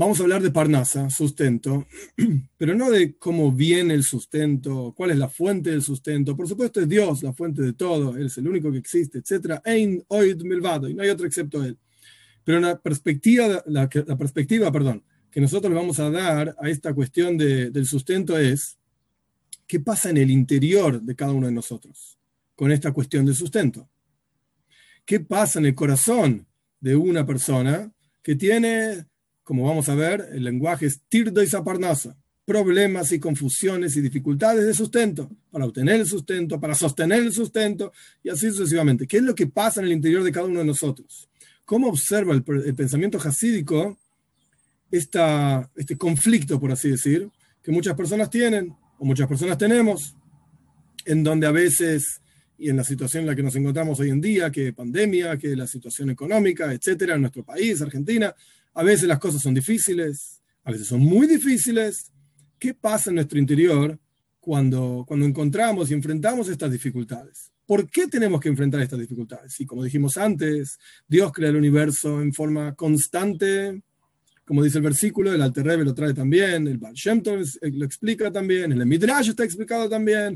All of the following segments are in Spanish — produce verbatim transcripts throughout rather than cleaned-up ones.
Vamos a hablar de Parnasa, sustento, pero no de cómo viene el sustento, cuál es la fuente del sustento. Por supuesto es Dios, la fuente de todo, Él es el único que existe, etcétera. Ein oid milvado, y no hay otro excepto Él. Pero la perspectiva, la, la perspectiva perdón, que nosotros le vamos a dar a esta cuestión de, del sustento es qué pasa en el interior de cada uno de nosotros con esta cuestión del sustento. ¿Qué pasa en el corazón de una persona que tiene, como vamos a ver, el lenguaje es tirdo y saparnasa, problemas y confusiones y dificultades de sustento, para obtener el sustento, para sostener el sustento, y así sucesivamente? ¿Qué es lo que pasa en el interior de cada uno de nosotros? ¿Cómo observa el, el pensamiento jasídico esta, este conflicto, por así decir, que muchas personas tienen, o muchas personas tenemos, en donde a veces, y en la situación en la que nos encontramos hoy en día, que pandemia, que la situación económica, etcétera, en nuestro país, Argentina, a veces las cosas son difíciles, a veces son muy difíciles. ¿Qué pasa en nuestro interior cuando, cuando encontramos y enfrentamos estas dificultades? ¿Por qué tenemos que enfrentar estas dificultades? Y como dijimos antes, Dios crea el universo en forma constante, como dice el versículo, el Alter Rebbe lo trae también, el Baal Shem Tov lo explica también, el Midrash está explicado también,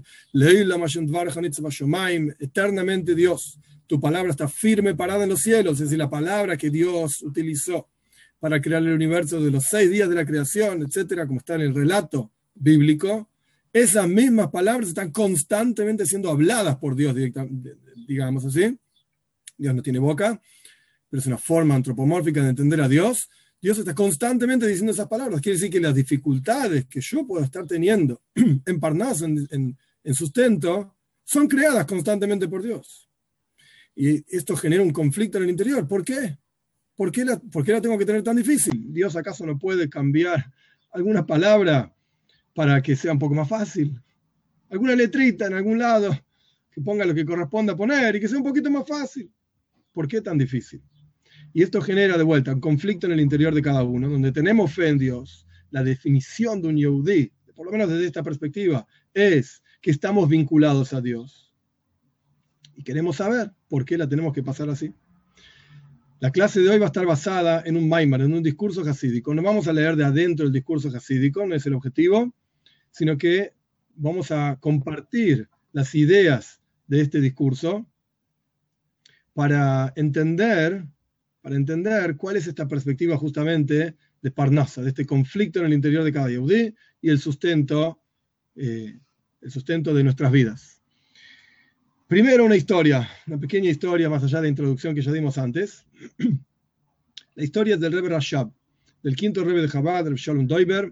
eternamente Dios, tu palabra está firme parada en los cielos, es decir, la palabra que Dios utilizó para crear el universo de los seis días de la creación, etcétera, como está en el relato bíblico, esas mismas palabras están constantemente siendo habladas por Dios, digamos así. Dios no tiene boca, pero es una forma antropomórfica de entender a Dios. Dios está constantemente diciendo esas palabras. Quiere decir que las dificultades que yo puedo estar teniendo en Parnaso, en, en, en sustento, son creadas constantemente por Dios. Y esto genera un conflicto en el interior. ¿Por qué? ¿Por qué la, por qué la tengo que tener tan difícil? ¿Dios acaso no puede cambiar alguna palabra para que sea un poco más fácil? Alguna letrita en algún lado que ponga lo que corresponda poner y que sea un poquito más fácil. ¿Por qué tan difícil? Y esto genera de vuelta un conflicto en el interior de cada uno, donde tenemos fe en Dios. La definición de un Yehudí, por lo menos desde esta perspectiva, es que estamos vinculados a Dios. Y queremos saber por qué la tenemos que pasar así. La clase de hoy va a estar basada en un maimar, en un discurso jasídico. No vamos a leer de adentro el discurso jasídico, no es el objetivo, sino que vamos a compartir las ideas de este discurso para entender... para entender cuál es esta perspectiva justamente de Parnasa, de este conflicto en el interior de cada Yehudí y el sustento, eh, el sustento de nuestras vidas. Primero una historia, una pequeña historia más allá de la introducción que ya dimos antes. La historia es del Rebbe Rashab, del quinto Rebbe de Chabad, Reb Shalom Doiber,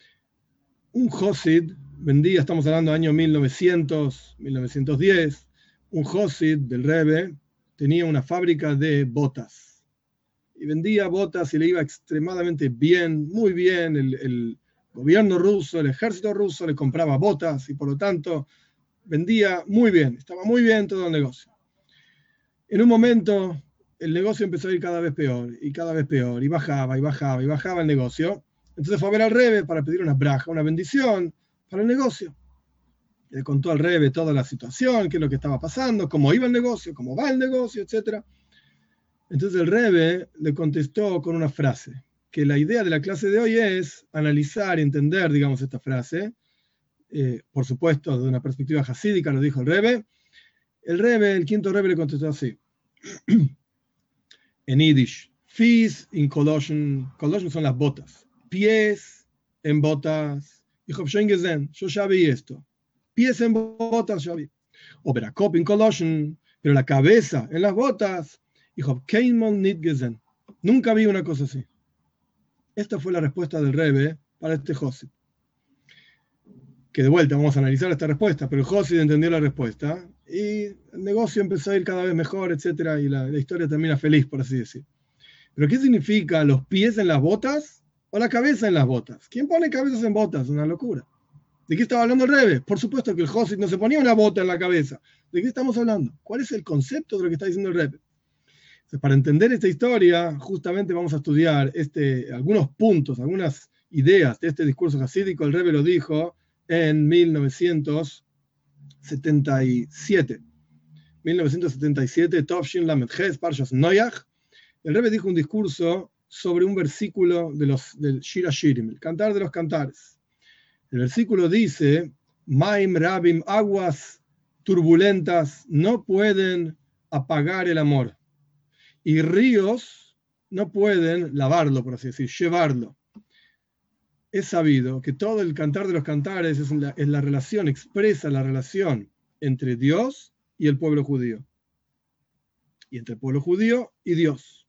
un Josid, vendía, estamos hablando del año mil novecientos, mil novecientos diez, un Josid del Rebbe tenía una fábrica de botas. Y vendía botas y le iba extremadamente bien, muy bien. El, el gobierno ruso, el ejército ruso le compraba botas y por lo tanto vendía muy bien, estaba muy bien todo el negocio. En un momento el negocio empezó a ir cada vez peor y cada vez peor y bajaba y bajaba y bajaba el negocio. Entonces fue a ver al Rebbe para pedir una braja, una bendición para el negocio. Le contó al Rebbe toda la situación, qué es lo que estaba pasando, cómo iba el negocio, cómo va el negocio, etcétera. Entonces el Rebbe le contestó con una frase, que la idea de la clase de hoy es analizar y entender, digamos, esta frase, eh, por supuesto, desde una perspectiva jasídica, lo dijo el Rebbe. El Rebbe, el quinto Rebbe le contestó así, en Yiddish, Fies in Colossian, Colossian son las botas, pies en botas, ich hab schon gesehen, yo ya vi esto, pies en botas, ya vi, o Berakop in Colossian, pero la cabeza en las botas, dijo, keinmal nit gesehen. Nunca vi una cosa así. Esta fue la respuesta del Rebbe para este Josid. Que de vuelta vamos a analizar esta respuesta, pero el Josid entendió la respuesta y el negocio empezó a ir cada vez mejor, etcétera, y la, la historia termina feliz, por así decir. ¿Pero qué significa los pies en las botas o la cabeza en las botas? ¿Quién pone cabezas en botas? Una locura. ¿De qué estaba hablando el Rebbe? Por supuesto que el Josid no se ponía una bota en la cabeza. ¿De qué estamos hablando? ¿Cuál es el concepto de lo que está diciendo el Rebbe? Para entender esta historia, justamente vamos a estudiar este, algunos puntos, algunas ideas de este discurso jasídico. El Rebbe lo dijo en mil novecientos setenta y siete. mil novecientos setenta y siete, Tovshin Lamed Ches, Parshas Noach. El Rebbe dijo un discurso sobre un versículo de los, del Shir Hashirim, el Cantar de los Cantares. El versículo dice, Maim Rabim, aguas turbulentas no pueden apagar el amor, y ríos no pueden lavarlo, por así decir, llevarlo. Es sabido que todo el Cantar de los Cantares es la, es la relación, expresa la relación entre Dios y el pueblo judío, y entre el pueblo judío y Dios.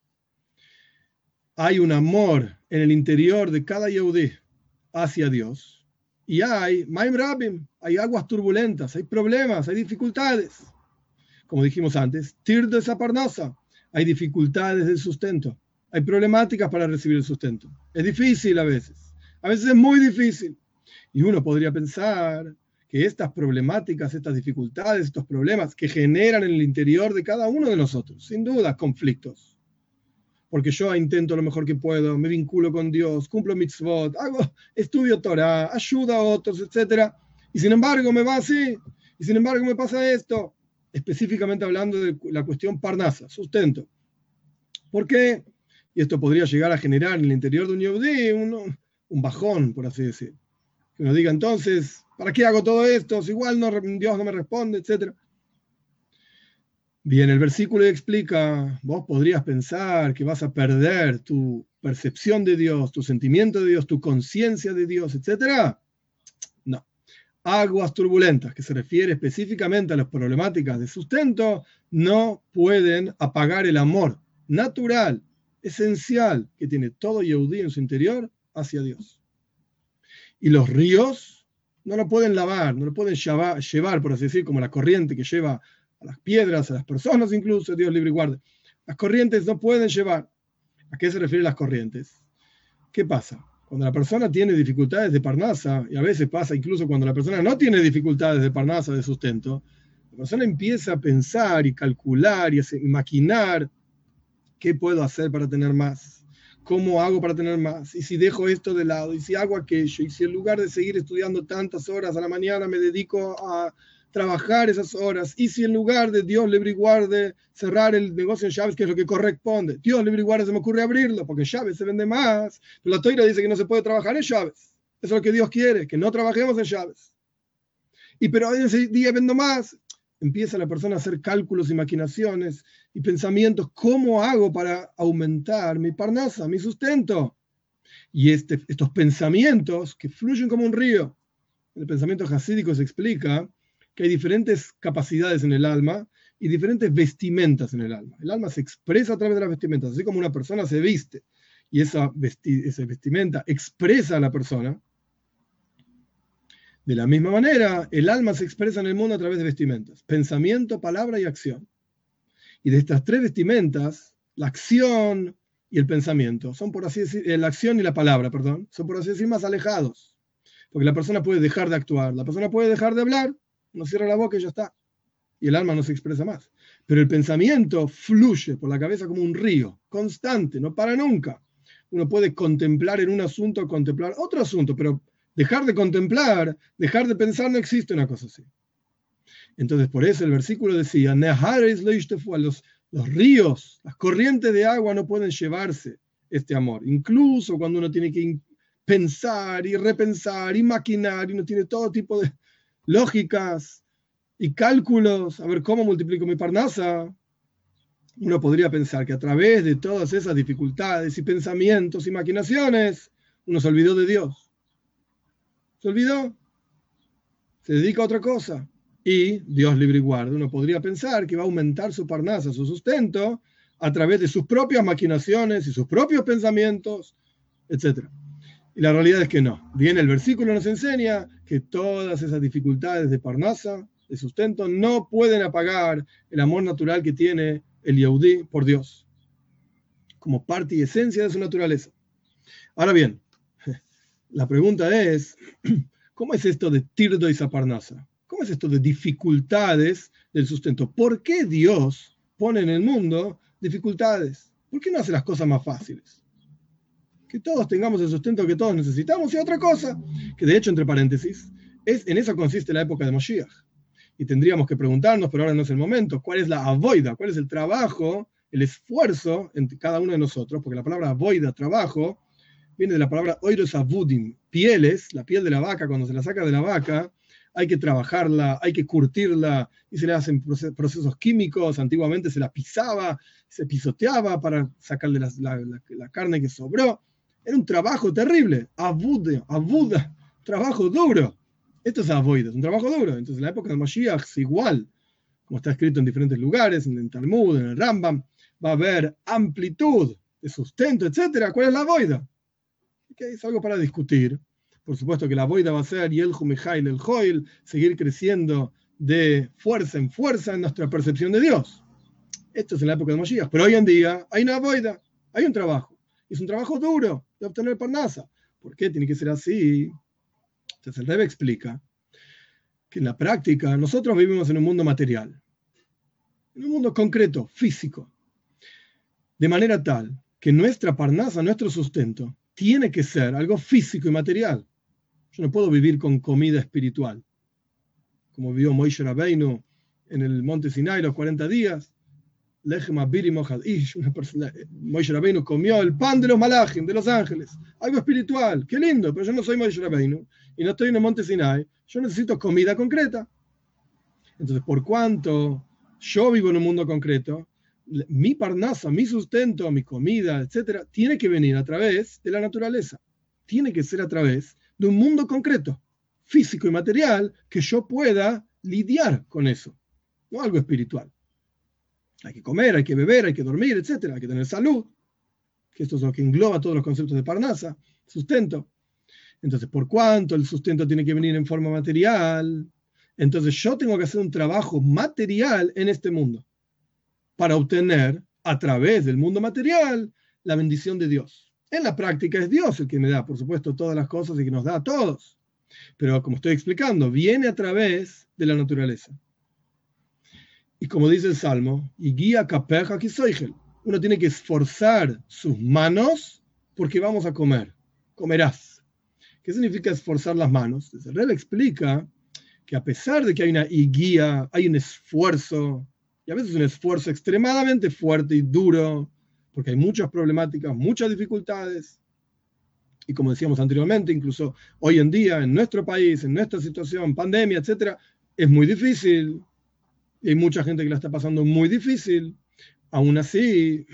Hay un amor en el interior de cada Yehudí hacia Dios, y hay Maim Rabim, hay aguas turbulentas, hay problemas, hay dificultades. Como dijimos antes, Tir de Saparnasa, hay dificultades del sustento, hay problemáticas para recibir el sustento. Es difícil a veces, a veces es muy difícil. Y uno podría pensar que estas problemáticas, estas dificultades, estos problemas que generan en el interior de cada uno de nosotros, sin duda, conflictos. Porque yo intento lo mejor que puedo, me vinculo con Dios, cumplo mitzvot, hago, estudio Torah, ayudo a otros, etcétera. Y sin embargo me va así, y sin embargo me pasa esto. Específicamente hablando de la cuestión parnasa, sustento. ¿Por qué? Y esto podría llegar a generar en el interior de un yehudí un, un bajón, por así decir. Que uno diga entonces, ¿para qué hago todo esto? Si igual no, Dios no me responde, etcétera. Bien, el versículo explica, vos podrías pensar que vas a perder tu percepción de Dios, tu sentimiento de Dios, tu conciencia de Dios, etcétera. No. Aguas turbulentas, que se refiere específicamente a las problemáticas de sustento, no pueden apagar el amor natural, esencial, que tiene todo Yehudí en su interior hacia Dios. Y los ríos no lo pueden lavar, no lo pueden llevar, llevar, por así decir, como la corriente que lleva a las piedras, a las personas incluso, Dios libre y guarde. Las corrientes no pueden llevar. ¿A qué se refieren las corrientes? ¿Qué pasa? Cuando la persona tiene dificultades de parnasa, y a veces pasa incluso cuando la persona no tiene dificultades de parnasa, de sustento, la persona empieza a pensar y calcular y, hacer, y maquinar qué puedo hacer para tener más, cómo hago para tener más, y si dejo esto de lado, y si hago aquello, y si en lugar de seguir estudiando tantas horas a la mañana me dedico a trabajar esas horas, y si en lugar de Dios libre y guarde cerrar el negocio en Shabbat, que es lo que corresponde, Dios libre y guarde se me ocurre abrirlo, porque en Shabbat se vende más, pero la Torah dice que no se puede trabajar en Shabbat, eso es lo que Dios quiere, que no trabajemos en Shabbat, y pero hoy en ese día vendo más, empieza la persona a hacer cálculos y maquinaciones y pensamientos, ¿cómo hago para aumentar mi parnasa, mi sustento? Y este, estos pensamientos que fluyen como un río, en el pensamiento hasídico se explica que hay diferentes capacidades en el alma y diferentes vestimentas en el alma. El alma se expresa a través de las vestimentas, así como una persona se viste y esa, vesti esa vestimenta expresa a la persona. De la misma manera, el alma se expresa en el mundo a través de vestimentas, pensamiento, palabra y acción. Y de estas tres vestimentas, la acción y el pensamiento son, por así decir, la acción y la palabra, perdón, son, por así decir, más alejados. Porque la persona puede dejar de actuar, la persona puede dejar de hablar, no cierra la boca y ya está. Y el alma no se expresa más. Pero el pensamiento fluye por la cabeza como un río, constante, no para nunca. Uno puede contemplar en un asunto, contemplar otro asunto, pero dejar de contemplar, dejar de pensar, no existe una cosa así. Entonces, por eso el versículo decía, los, los ríos, las corrientes de agua no pueden llevarse este amor. Incluso cuando uno tiene que pensar y repensar y maquinar, y uno tiene todo tipo de lógicas y cálculos, a ver cómo multiplico mi parnasa, uno podría pensar que a través de todas esas dificultades y pensamientos y maquinaciones, uno se olvidó de Dios. Se olvidó, se dedica a otra cosa. Y Dios libre y guarde, uno podría pensar que va a aumentar su parnasa, su sustento, a través de sus propias maquinaciones y sus propios pensamientos, etcétera. Y la realidad es que no. Bien, el versículo nos enseña que todas esas dificultades de parnasa, de sustento, no pueden apagar el amor natural que tiene el Yehudí por Dios, como parte y esencia de su naturaleza. Ahora bien, la pregunta es, ¿cómo es esto de tirdo y saparnasa? ¿Cómo es esto de dificultades del sustento? ¿Por qué Dios pone en el mundo dificultades? ¿Por qué no hace las cosas más fáciles? Que todos tengamos el sustento que todos necesitamos y otra cosa, que de hecho, entre paréntesis, es, en eso consiste la época de Moshiach. Y tendríamos que preguntarnos, pero ahora no es el momento, ¿cuál es la avoida? ¿Cuál es el trabajo el esfuerzo en cada uno de nosotros, porque la palabra avoida, trabajo, viene de la palabra oiros avudim, pieles, la piel de la vaca, cuando se la saca de la vaca, hay que trabajarla, hay que curtirla, y se le hacen procesos químicos. Antiguamente se la pisaba, se pisoteaba para sacarle la, la, la, la carne que sobró. Era un trabajo terrible, avuda, avuda, trabajo duro. Esto es avoida, es un trabajo duro. Entonces en la época de Mashiach es igual, como está escrito en diferentes lugares, en el Talmud, en el Rambam, va a haber amplitud de sustento, etcétera. ¿Cuál es la avoida? Okay, es algo para discutir. Por supuesto que la avoida va a ser Yelhu Mijail el Joil, seguir creciendo de fuerza en fuerza en nuestra percepción de Dios. Esto es en la época de Moshiach. Pero hoy en día hay una avoida, hay un trabajo. Es un trabajo duro de obtener parnasa. ¿Por qué tiene que ser así? Entonces el Rebbe explica que en la práctica nosotros vivimos en un mundo material, en un mundo concreto, físico, de manera tal que nuestra parnasa, nuestro sustento, tiene que ser algo físico y material. Yo no puedo vivir con comida espiritual, como vivió Moshe Rabbeinu en el monte Sinai los cuarenta días. Moshe Rabbeinu comió el pan de los malachim, de los ángeles, algo espiritual, qué lindo, pero yo no soy Moshe Rabbeinu y no estoy en el monte Sinai, yo necesito comida concreta. Entonces, por cuanto yo vivo en un mundo concreto, mi parnasa, mi sustento, mi comida, etcétera, tiene que venir a través de la naturaleza, tiene que ser a través de un mundo concreto, físico y material, que yo pueda lidiar con eso, no algo espiritual. Hay que comer, hay que beber, hay que dormir, etcétera, hay que tener salud, que esto es lo que engloba todos los conceptos de parnasa, sustento. Entonces, por cuanto el sustento tiene que venir en forma material, entonces yo tengo que hacer un trabajo material en este mundo para obtener, a través del mundo material, la bendición de Dios. En la práctica es Dios el que me da, por supuesto, todas las cosas y que nos da a todos. Pero como estoy explicando, viene a través de la naturaleza. Y como dice el Salmo, y guía capeja que soy, uno tiene que esforzar sus manos porque vamos a comer. Comerás. ¿Qué significa esforzar las manos? El Rebbe explica que a pesar de que hay una guía, hay un esfuerzo, y a veces un esfuerzo extremadamente fuerte y duro, porque hay muchas problemáticas, muchas dificultades. Y como decíamos anteriormente, incluso hoy en día, en nuestro país, en nuestra situación, pandemia, etcétera, es muy difícil. Y hay mucha gente que la está pasando muy difícil. Aún así,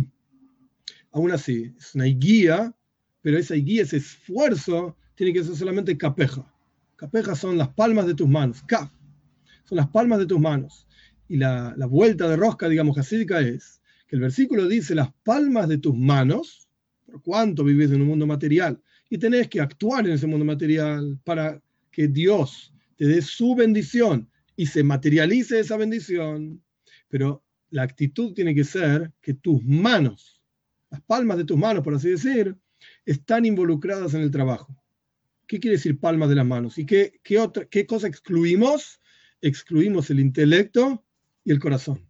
aún así, es una guía, pero esa guía, ese esfuerzo, tiene que ser solamente capeja. Capeja son las palmas de tus manos. Kaf. Son las palmas de tus manos. Y la, la vuelta de rosca, digamos, jasídica es que el versículo dice las palmas de tus manos, por cuanto vivís en un mundo material, y tenés que actuar en ese mundo material para que Dios te dé su bendición y se materialice esa bendición. Pero la actitud tiene que ser que tus manos, las palmas de tus manos, por así decir, están involucradas en el trabajo. ¿Qué quiere decir palmas de las manos? ¿Y qué, qué, otra, qué cosa excluimos? Excluimos el intelecto y el corazón.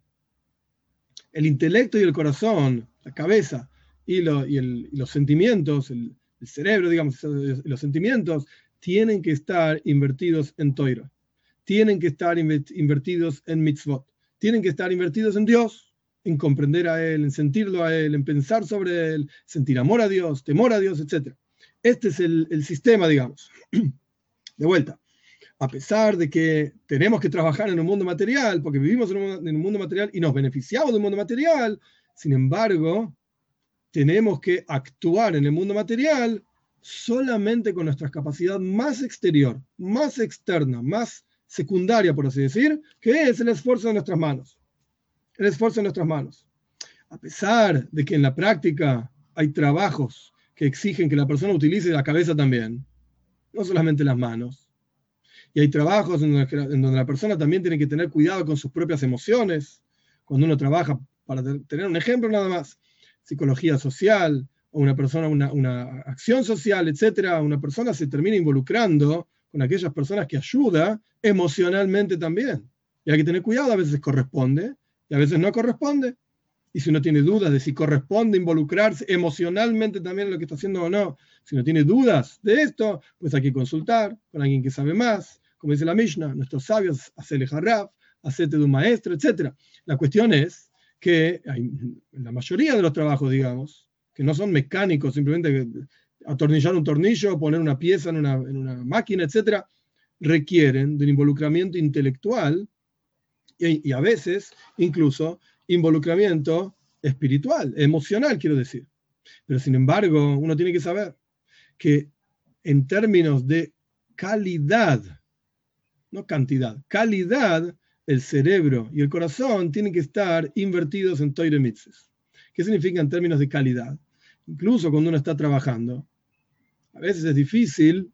El intelecto y el corazón, la cabeza y, lo, y, el, y los sentimientos, el, el cerebro, digamos, los sentimientos, tienen que estar invertidos en Toira, tienen que estar invertidos en mitzvot, tienen que estar invertidos en Dios, en comprender a Él, en sentirlo a Él, en pensar sobre Él, sentir amor a Dios, temor a Dios, etcétera. Este es el, el sistema, digamos. De vuelta. A pesar de que tenemos que trabajar en un mundo material, porque vivimos en un, en un mundo material y nos beneficiamos del mundo material, sin embargo, tenemos que actuar en el mundo material solamente con nuestra capacidad más exterior, más externa, más secundaria, por así decir, que es el esfuerzo de nuestras manos. El esfuerzo de nuestras manos. A pesar de que en la práctica hay trabajos que exigen que la persona utilice la cabeza también, no solamente las manos. Y hay trabajos en donde, en donde la persona también tiene que tener cuidado con sus propias emociones. Cuando uno trabaja, para tener un ejemplo nada más, psicología social, o una persona, una, una acción social, etcétera, una persona se termina involucrando con aquellas personas que ayuda emocionalmente también. Y hay que tener cuidado, a veces corresponde y a veces no corresponde. Y si uno tiene dudas de si corresponde involucrarse emocionalmente también en lo que está haciendo o no, si uno tiene dudas de esto, pues hay que consultar con alguien que sabe más, como dice la Mishnah, nuestros sabios, hacele jarraf, hacete de un maestro, etcétera. La cuestión es que hay, en la mayoría de los trabajos, digamos, que no son mecánicos, simplemente atornillar un tornillo, poner una pieza en una, en una máquina, etcétera, requieren de un involucramiento intelectual y, y a veces incluso involucramiento espiritual, emocional, quiero decir. Pero sin embargo, uno tiene que saber que en términos de calidad, no cantidad, calidad, el cerebro y el corazón tienen que estar invertidos en Torah y Mitzvos. ¿Qué significa en términos de calidad? Incluso cuando uno está trabajando, a veces es difícil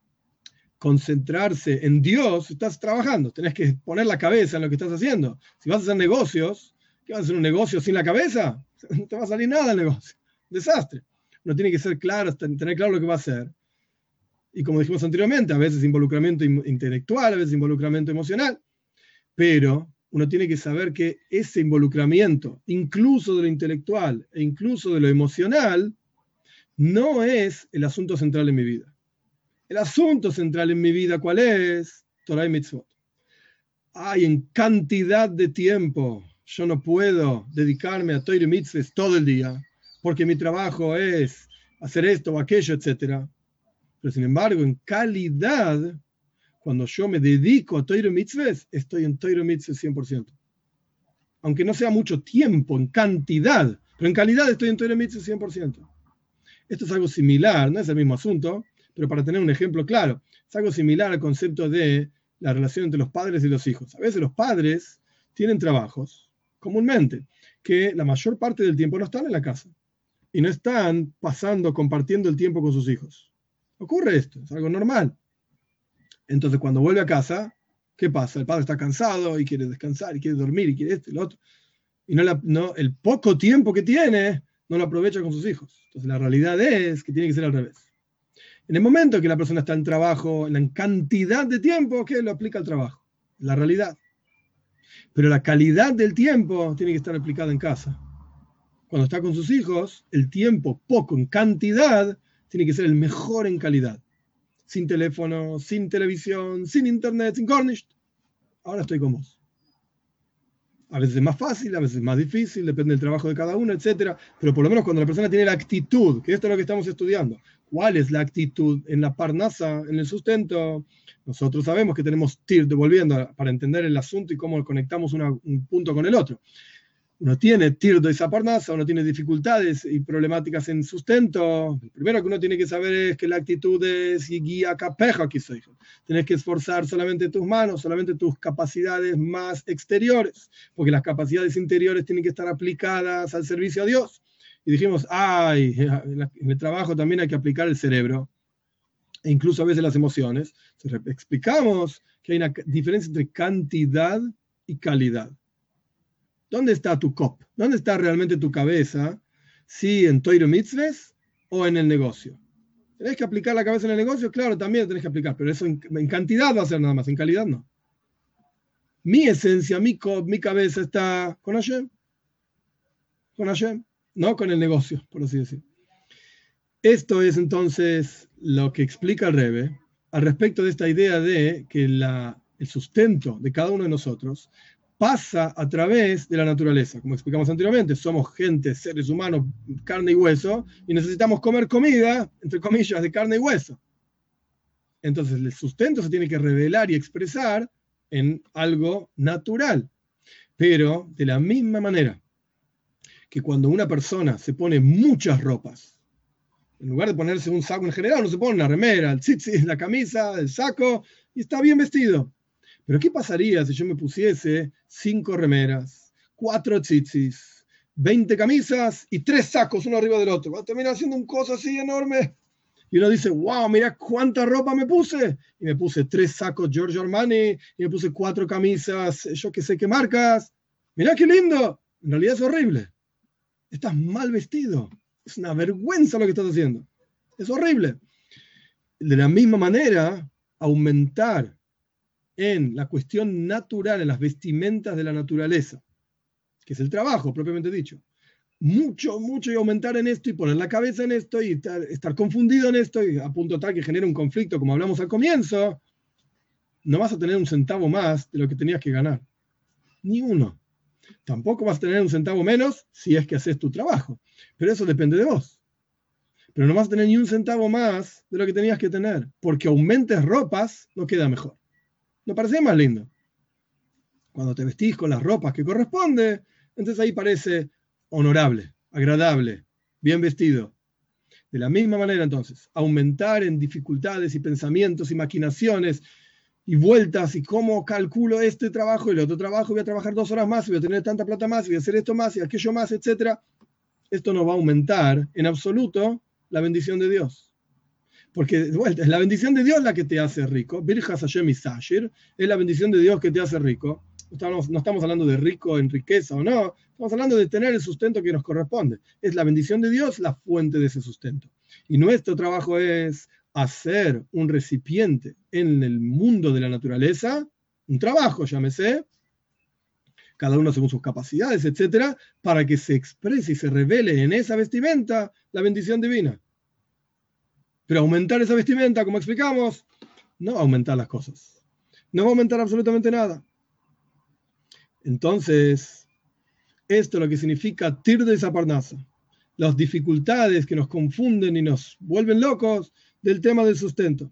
concentrarse en Dios. Estás trabajando, tenés que poner la cabeza en lo que estás haciendo. Si vas a hacer negocios, ¿qué vas a hacer un negocio sin la cabeza? No te va a salir nada el negocio. Desastre. Uno tiene que ser claro, tener claro lo que va a hacer. Y como dijimos anteriormente, a veces involucramiento intelectual, a veces involucramiento emocional. Pero uno tiene que saber que ese involucramiento, incluso de lo intelectual e incluso de lo emocional, no es el asunto central en mi vida. El asunto central en mi vida, ¿cuál es? Torah y Mitzvot. Ay, en cantidad de tiempo yo no puedo dedicarme a Torah y Mitzvot todo el día, porque mi trabajo es hacer esto o aquello, etcétera. Pero sin embargo, en calidad, cuando yo me dedico a Torah y Mitzvot, estoy en Torah y Mitzvot cien por ciento. Aunque no sea mucho tiempo, en cantidad, pero en calidad estoy en Torah y Mitzvot cien por ciento. Esto es algo similar, no es el mismo asunto, pero para tener un ejemplo claro, es algo similar al concepto de la relación entre los padres y los hijos. A veces los padres tienen trabajos, comúnmente, que la mayor parte del tiempo no están en la casa y no están pasando, compartiendo el tiempo con sus hijos. Ocurre esto, es algo normal. Entonces, cuando vuelve a casa, ¿qué pasa? El padre está cansado y quiere descansar y quiere dormir y quiere esto y lo otro. Y no, la, no el poco tiempo que tiene no lo aprovecha con sus hijos. Entonces, la realidad es que tiene que ser al revés. En el momento que la persona está en trabajo, en la cantidad de tiempo que lo aplica al trabajo, la realidad. Pero la calidad del tiempo tiene que estar aplicada en casa. Cuando está con sus hijos, el tiempo poco en cantidad tiene que ser el mejor en calidad. Sin teléfono, sin televisión, sin internet, sin cornish. Ahora estoy con vos. A veces es más fácil, a veces es más difícil, depende del trabajo de cada uno, etcétera. Pero por lo menos cuando la persona tiene la actitud, que esto es lo que estamos estudiando, ¿cuál es la actitud en la parnasa, en el sustento? Nosotros sabemos que tenemos tir, devolviendo para entender el asunto y cómo conectamos una, un punto con el otro. Uno tiene tir de esa parnasa, uno tiene dificultades y problemáticas en sustento. Lo primero que uno tiene que saber es que la actitud es guía capeja, que soy. Tienes que esforzar solamente tus manos, solamente tus capacidades más exteriores, porque las capacidades interiores tienen que estar aplicadas al servicio a Dios. Y dijimos, ay, en el trabajo también hay que aplicar el cerebro, e incluso a veces las emociones. Entonces, explicamos que hay una diferencia entre cantidad y calidad. ¿Dónde está tu cop? ¿Dónde está realmente tu cabeza? ¿Sí en Torah y Mitzvot o en el negocio? ¿Tenés que aplicar la cabeza en el negocio? Claro, también tenés que aplicar, pero eso en, en cantidad va a ser nada más, en calidad no. Mi esencia, mi cop, mi cabeza está con Hashem. Con Hashem, no con el negocio, por así decir. Esto es entonces lo que explica el Rebbe al respecto de esta idea de que la, el sustento de cada uno de nosotros pasa a través de la naturaleza. Como explicamos anteriormente, somos gente, seres humanos, carne y hueso, y necesitamos comer comida, entre comillas, de carne y hueso. Entonces el sustento se tiene que revelar y expresar en algo natural. Pero de la misma manera que cuando una persona se pone muchas ropas, en lugar de ponerse un saco en general, uno se pone una remera, el tzitzit, la camisa, el saco, y está bien vestido. Pero ¿qué pasaría si yo me pusiese cinco remeras, cuatro tzitzis, veinte camisas y tres sacos uno arriba del otro? Va a terminar haciendo un coso así enorme. Y uno dice, wow, mira cuánta ropa me puse. Y me puse tres sacos Giorgio Armani, y me puse cuatro camisas, yo que sé qué marcas. Mirá qué lindo. En realidad es horrible. Estás mal vestido. Es una vergüenza lo que estás haciendo. Es horrible. De la misma manera, aumentar en la cuestión natural, en las vestimentas de la naturaleza, que es el trabajo propiamente dicho, mucho, mucho y aumentar en esto y poner la cabeza en esto y estar, estar confundido en esto y a punto tal que genera un conflicto como hablamos al comienzo, no vas a tener un centavo más de lo que tenías que ganar. Ni uno. Tampoco vas a tener un centavo menos si es que haces tu trabajo. Pero eso depende de vos. Pero no vas a tener ni un centavo más de lo que tenías que tener. Porque aumentes ropas, no queda mejor. ¿No parece más lindo? Cuando te vestís con las ropas que corresponde, entonces ahí parece honorable, agradable, bien vestido. De la misma manera, entonces, aumentar en dificultades y pensamientos y maquinaciones y vueltas y cómo calculo este trabajo y el otro trabajo, voy a trabajar dos horas más, voy a tener tanta plata más, voy a hacer esto más y aquello más, etcétera. Esto no va a aumentar en absoluto la bendición de Dios. Porque, de vuelta, es la bendición de Dios la que te hace rico. Birjas Hashem Isashir, es la bendición de Dios que te hace rico. No estamos, no estamos hablando de rico en riqueza o no, estamos hablando de tener el sustento que nos corresponde. Es la bendición de Dios la fuente de ese sustento. Y nuestro trabajo es hacer un recipiente en el mundo de la naturaleza, un trabajo, llámese, cada uno según sus capacidades, etcétera, para que se exprese y se revele en esa vestimenta la bendición divina. Pero aumentar esa vestimenta, como explicamos, no va a aumentar las cosas. No va a aumentar absolutamente nada. Entonces, esto es lo que significa tir de Saparnasa. Las dificultades que nos confunden y nos vuelven locos del tema del sustento.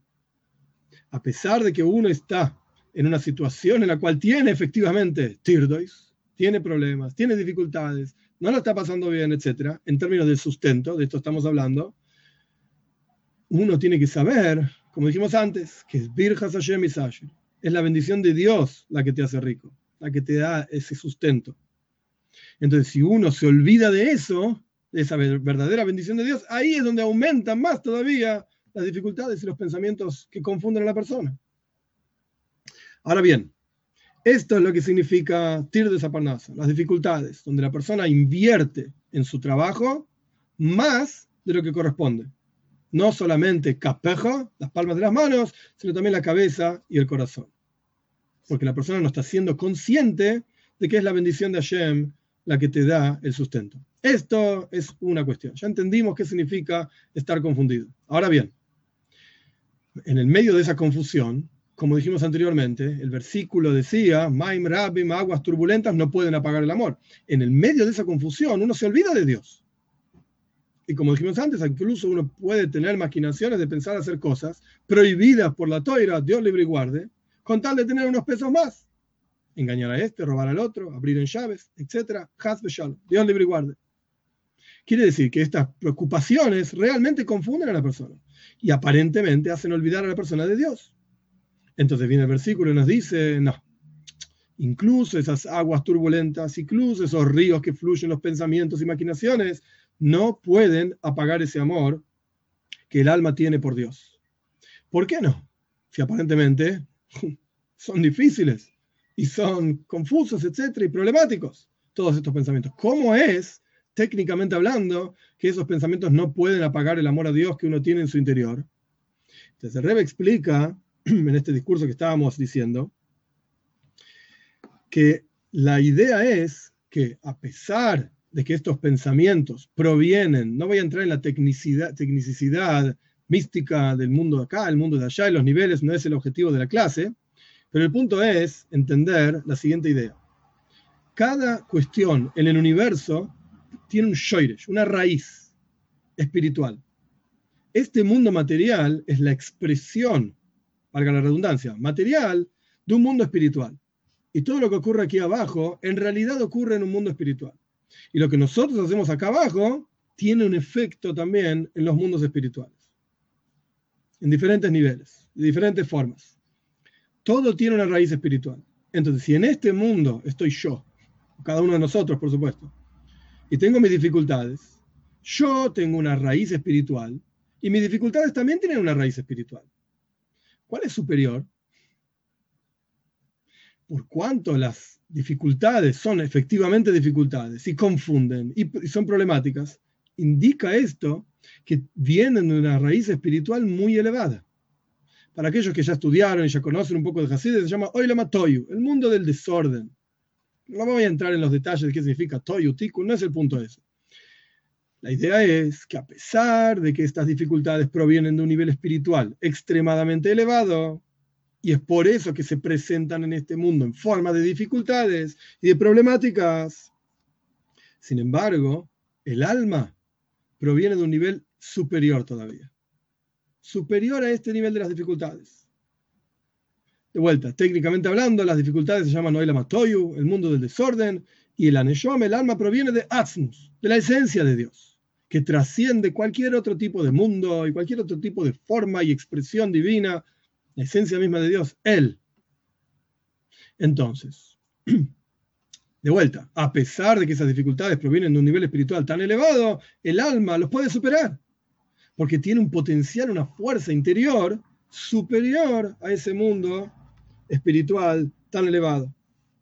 A pesar de que uno está en una situación en la cual tiene efectivamente tirdois, tiene problemas, tiene dificultades, no lo está pasando bien, etcétera, en términos del sustento, de esto estamos hablando, uno tiene que saber, como dijimos antes, que es Birjas Hashem Isashir. Es la bendición de Dios la que te hace rico, la que te da ese sustento. Entonces, si uno se olvida de eso, de esa verdadera bendición de Dios, ahí es donde aumentan más todavía las dificultades y los pensamientos que confunden a la persona. Ahora bien, esto es lo que significa tir de Saparnasa, las dificultades, donde la persona invierte en su trabajo más de lo que corresponde. No solamente capeja, las palmas de las manos, sino también la cabeza y el corazón. Porque la persona no está siendo consciente de que es la bendición de Hashem la que te da el sustento. Esto es una cuestión. Ya entendimos qué significa estar confundido. Ahora bien, en el medio de esa confusión, como dijimos anteriormente, el versículo decía, Maim Rabim, aguas turbulentas no pueden apagar el amor. En el medio de esa confusión uno se olvida de Dios. Y como dijimos antes, incluso uno puede tener maquinaciones de pensar hacer cosas prohibidas por la toira, Dios libre y guarde, con tal de tener unos pesos más. Engañar a este, robar al otro, abrir en llaves, etcétera. Haz veshal, Dios libre y guarde. Quiere decir que estas preocupaciones realmente confunden a la persona y aparentemente hacen olvidar a la persona de Dios. Entonces viene el versículo y nos dice, no, incluso esas aguas turbulentas, incluso esos ríos que fluyen los pensamientos y maquinaciones, no pueden apagar ese amor que el alma tiene por Dios. ¿Por qué no? Si aparentemente son difíciles y son confusos, etcétera, y problemáticos, todos estos pensamientos. ¿Cómo es, técnicamente hablando, que esos pensamientos no pueden apagar el amor a Dios que uno tiene en su interior? Entonces el Rebbe explica, en este discurso que estábamos diciendo, que la idea es que a pesar de que estos pensamientos provienen, no voy a entrar en la tecnicidad, tecnicidad mística del mundo de acá, el mundo de allá, y los niveles no es el objetivo de la clase, pero el punto es entender la siguiente idea. Cada cuestión en el universo tiene un shoiresh, una raíz espiritual. Este mundo material es la expresión, valga la redundancia, material de un mundo espiritual. Y todo lo que ocurre aquí abajo, en realidad ocurre en un mundo espiritual. Y lo que nosotros hacemos acá abajo tiene un efecto también en los mundos espirituales. En diferentes niveles, de diferentes formas. Todo tiene una raíz espiritual. Entonces, si en este mundo estoy yo, cada uno de nosotros, por supuesto, y tengo mis dificultades, yo tengo una raíz espiritual y mis dificultades también tienen una raíz espiritual. ¿Cuál es superior? Por cuanto las dificultades son efectivamente dificultades y confunden y son problemáticas, indica esto que vienen de una raíz espiritual muy elevada. Para aquellos que ya estudiaron y ya conocen un poco de Hasidut, se llama Oilama Toyu, el mundo del desorden. No voy a entrar en los detalles de qué significa Toyu, Tikkun, no es el punto de eso. La idea es que a pesar de que estas dificultades provienen de un nivel espiritual extremadamente elevado, Y es por eso que se presentan en este mundo en forma de dificultades y de problemáticas. Sin embargo, el alma proviene de un nivel superior todavía. Superior a este nivel de las dificultades. De vuelta, técnicamente hablando, las dificultades se llaman Olam HaTohu, el mundo del desorden, y el Aneshama, el alma, proviene de Atzmus, de la esencia de Dios, que trasciende cualquier otro tipo de mundo y cualquier otro tipo de forma y expresión divina, la esencia misma de Dios, Él. Entonces, de vuelta, a pesar de que esas dificultades provienen de un nivel espiritual tan elevado, el alma los puede superar, porque tiene un potencial, una fuerza interior superior a ese mundo espiritual tan elevado.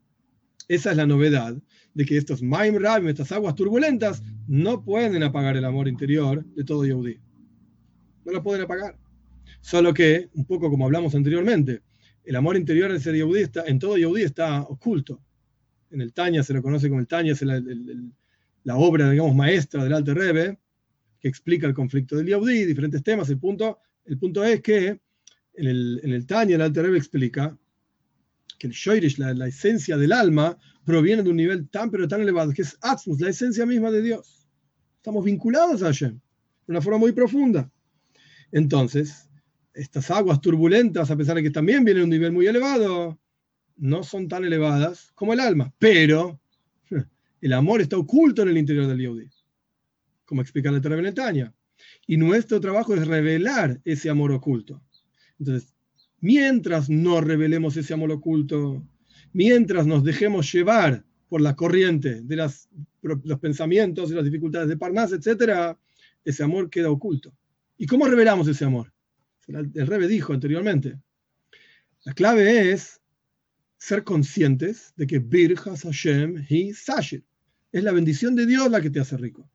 Esa es la novedad de que estos Maim Rabim, estas aguas turbulentas, no pueden apagar el amor interior de todo Yehudí. No lo pueden apagar. Solo que, un poco como hablamos anteriormente, el amor interior de ser Yehudí está, en todo Yehudí está oculto. En el Tanya se lo conoce como el Tanya, es la, el, el, la obra, digamos, maestra del Alter Rebbe, que explica el conflicto del Yehudí, diferentes temas. El punto, el punto es que en el, en el Tanya el Alter Rebbe explica que el Shoirish, la, la esencia del alma, proviene de un nivel tan pero tan elevado, que es Atzmus, la esencia misma de Dios. Estamos vinculados a Hashem, de una forma muy profunda. Entonces, estas aguas turbulentas, a pesar de que también vienen de un nivel muy elevado, no son tan elevadas como el alma, pero el amor está oculto en el interior del Yehudí, como explica la Torah en el Tanya. Y nuestro trabajo es revelar ese amor oculto. Entonces, mientras no revelemos ese amor oculto, mientras nos dejemos llevar por la corriente de las, los pensamientos y las dificultades de Parnas, etcétera, ese amor queda oculto. ¿Y cómo revelamos ese amor? El, el Rebbe dijo anteriormente, la clave es ser conscientes de que Birjas Hashem hi Sashir, es la bendición de Dios la que te hace rico.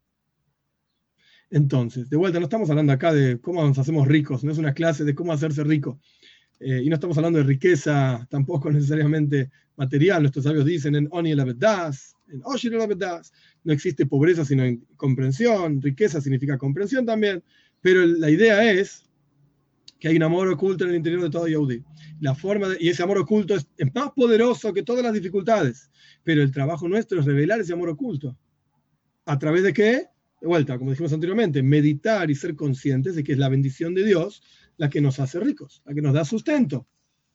Entonces, de vuelta, no estamos hablando acá de cómo nos hacemos ricos, no es una clase de cómo hacerse rico. Eh, y no estamos hablando de riqueza, tampoco necesariamente material. Nuestros sabios dicen en Oni el Abedas, en Oshir el Abedas, no existe pobreza sino comprensión, riqueza significa comprensión también, pero la idea es que hay un amor oculto en el interior de todo Yehudí. La forma de, y ese amor oculto es, es más poderoso que todas las dificultades, pero el trabajo nuestro es revelar ese amor oculto. ¿A través de qué? De vuelta, como dijimos anteriormente, meditar y ser conscientes de que es la bendición de Dios la que nos hace ricos, la que nos da sustento.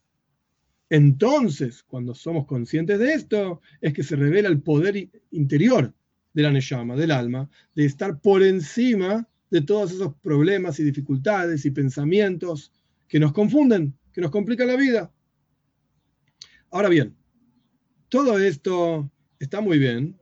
Entonces, cuando somos conscientes de esto, es que se revela el poder interior de la Neshama, del alma, de estar por encima de todos esos problemas y dificultades y pensamientos que nos confunden, que nos complican la vida. Ahora bien, todo esto está muy bien.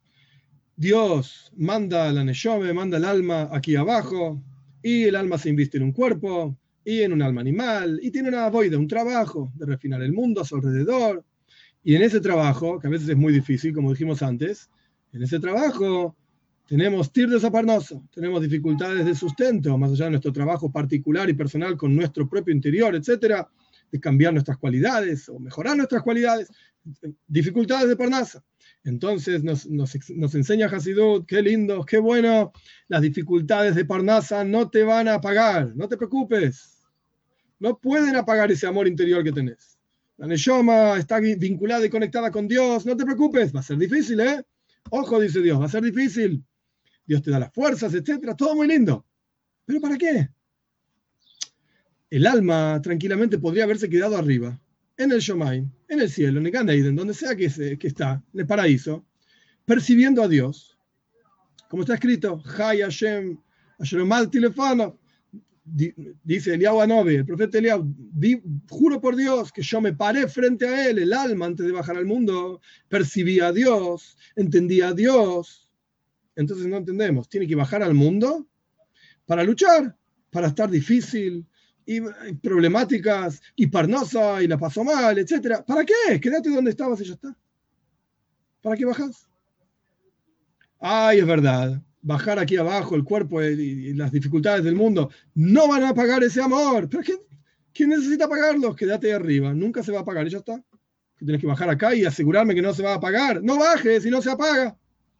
Dios manda a la Neshama, manda el alma aquí abajo, y el alma se inviste en un cuerpo, y en un alma animal, y tiene una voida, un trabajo de refinar el mundo a su alrededor. Y en ese trabajo, que a veces es muy difícil, como dijimos antes, en ese trabajo tenemos tirdes a parnoso, tenemos dificultades de sustento, más allá de nuestro trabajo particular y personal con nuestro propio interior, etcétera, de cambiar nuestras cualidades o mejorar nuestras cualidades, dificultades de parnasa. Entonces nos, nos, nos enseña Hasidut, qué lindo, qué bueno, las dificultades de Parnasa no te van a apagar, no te preocupes, no pueden apagar ese amor interior que tenés. La Neshama está vinculada y conectada con Dios, no te preocupes, va a ser difícil, ¿eh? Ojo, dice Dios, va a ser difícil. Dios te da las fuerzas, etcétera, todo muy lindo. ¿Pero para qué? El alma tranquilamente podría haberse quedado arriba, en el Shomaim, en el cielo, en el Gan Eden, donde sea que, se, que está, en el paraíso, percibiendo a Dios, como está escrito, Hay Hashem, Asheromal Tilefano, dice Eliyahu Hanovi, el profeta Eliyahu, juro por Dios que yo me paré frente a él, el alma, antes de bajar al mundo, percibía a Dios, entendía a Dios. Entonces no entendemos, tiene que bajar al mundo para luchar, para estar difícil, y problemáticas, y Parnosa, y la pasó mal, etcétera. ¿Para qué? Quédate donde estabas y ya está. ¿Para qué bajas? Ay, es verdad. Bajar aquí abajo el cuerpo y, y las dificultades del mundo no van a pagar ese amor. ¿Pero quién, quién necesita pagarlos? Quédate ahí arriba. Nunca se va a pagar y ya está. Tienes que bajar acá y asegurarme que no se va a pagar. No bajes si no se apaga.